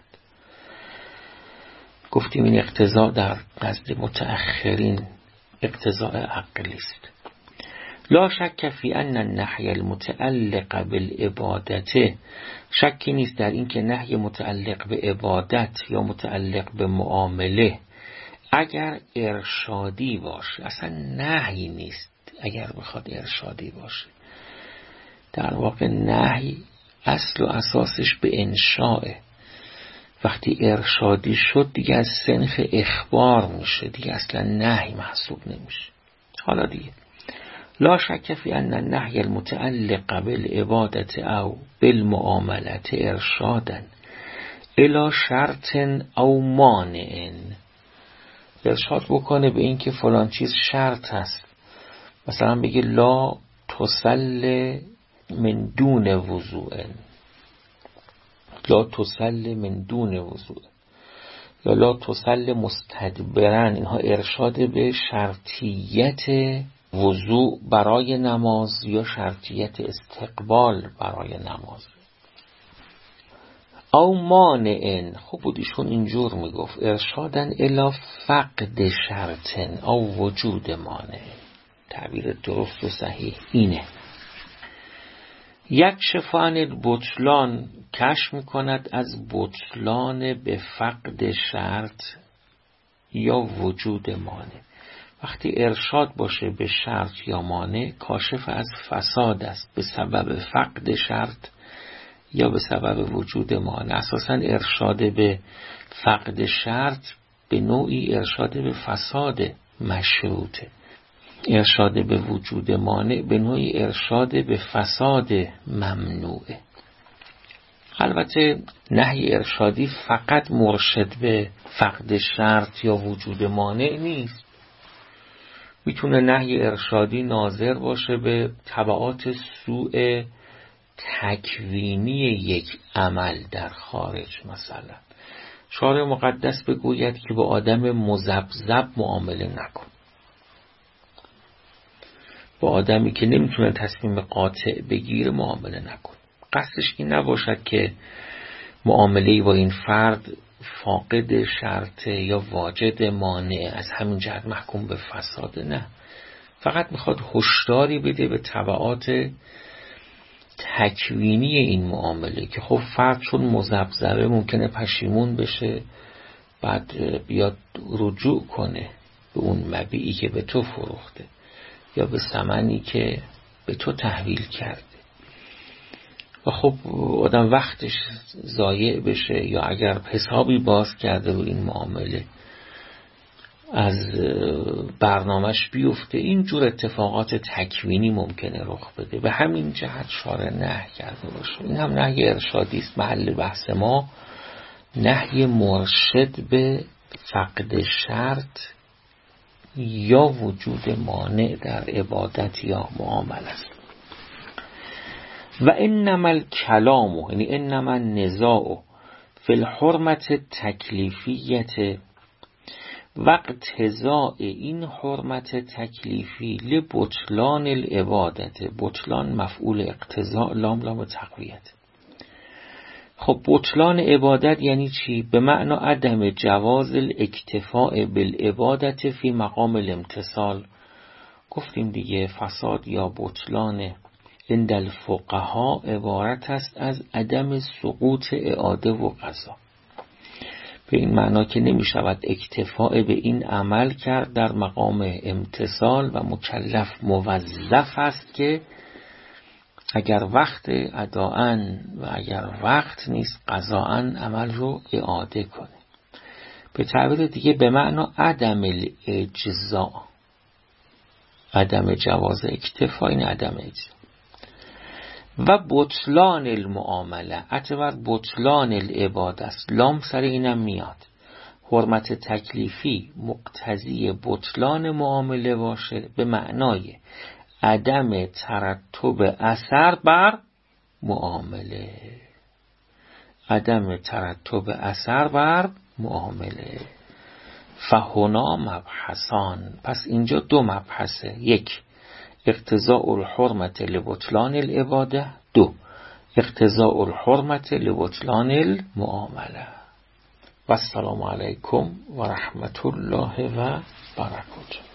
گفتیم این اقتضاء در نزد متأخرین اقتضاء عقلی است. لا شک فی ان النهی المتعلق بالعبادت، شکی نیست در این که نهی متعلق به عبادت یا متعلق به معامله اگر ارشادی باشه، اصلا نهی نیست اگر بخواد ارشادی باشه. در واقع نهی اصل و اساسش به انشاءه. وقتی ارشادی شد دیگه از صنف اخبار میشه، دیگه اصلا نهی محسوب نمیشه. حالا دیگه لا شک فی ان النهی المتعلق بالعبادت او بالمعاملت ارشادا الی شرط او مانع، ارشاد بکنه به این که فلان چیز شرط هست. مثلا بگه لا تصل من دون وضوء، لا تصل من دون وضوء، یا لا تصل مستدبرن. اینها ارشاد به شرطیت وضوع برای نماز یا شرطیت استقبال برای نماز. او مانعن، خوب بود ایشون اینجور میگفت ارشادن الی فقد شرطن او وجود مانع. تعبیر درست و صحیح اینه. یک شفان بطلان کشف میکند از بطلان به فقد شرط یا وجود مانع. وقتی ارشاد باشه به شرط یا مانع، کاشف از فساد است به سبب فقد شرط یا به سبب وجود مانع. اساساً ارشاد به فقد شرط به نوعی ارشاد به فساد مشروطه. ارشاد به وجود مانع به نوعی ارشاد به فساد ممنوعه. البته نهی ارشادی فقط مرشد به فقد شرط یا وجود مانع نیست. میتونه نهی ارشادی ناظر باشه به تبعات سوء تکوینی یک عمل در خارج. مثلا شارع مقدس بگوید که با آدم مذبذب معامله نکن، با آدمی که نمیتونه تصمیم قاطع بگیره معامله نکن. قصدش این نباشد که معامله‌ای با این فرد فاقد شرطه یا واجد مانع از همین جهت محکوم به فساده. نه، فقط میخواد هشداری بده به تبعات تکوینی این معامله که خب فرد چون مذبذبه ممکنه پشیمون بشه، بعد بیاد رجوع کنه به اون مبیعی که به تو فروخته یا به ثمنی که به تو تحویل کرده و خب آدم وقتش ضایع بشه یا اگر حسابی باز کرده رو این معامله از برنامهش بیفته. اینجور اتفاقات تکوینی ممکنه رخ بده. به همین جهت شارع نهی کرده باشه. این هم نهی ارشادی است. محل بحث ما نهی مرشد به فقد شرط یا وجود مانع در عبادت یا معامله است. و انما الکلام، یعنی انما النزاع فی الحرمت تکلیفیت و اقتضاء این حرمت تکلیفی لبطلان العبادت. بطلان مفعول اقتضاء، لام تقویت. خب بطلان عبادت یعنی چی؟ به معنی عدم جواز الاکتفاء بالعبادت فی مقام الامتثال. گفتیم دیگه فساد یا بطلان عند الفقها عبارت است از عدم سقوط اعاده و قضا. به این معنا که نمی شود اکتفاء به این عمل کرد در مقام امتثال و مکلف موظف است که اگر وقت اداءن و اگر وقت نیست قضاءن عمل رو اعاده کنه. به تعبیر دیگه به معنا عدم الاجزاء، عدم جواز اکتفاء این عدم اجزاء. و بطلان المعامله اعتبار بطلان العباده است. لام سر اینم میاد. حرمت تکلیفی مقتضی بطلان معامله باشه به معنای عدم ترتب اثر بر معامله. عدم ترتب اثر بر معامله. فهنا مبحثان، پس اینجا دو مبحثه. یک، اقتضاء الحرمت لبطلان العباده. دو، اقتضاء الحرمت لبطلان المعامله. و السلام علیکم و رحمت الله و برکاته.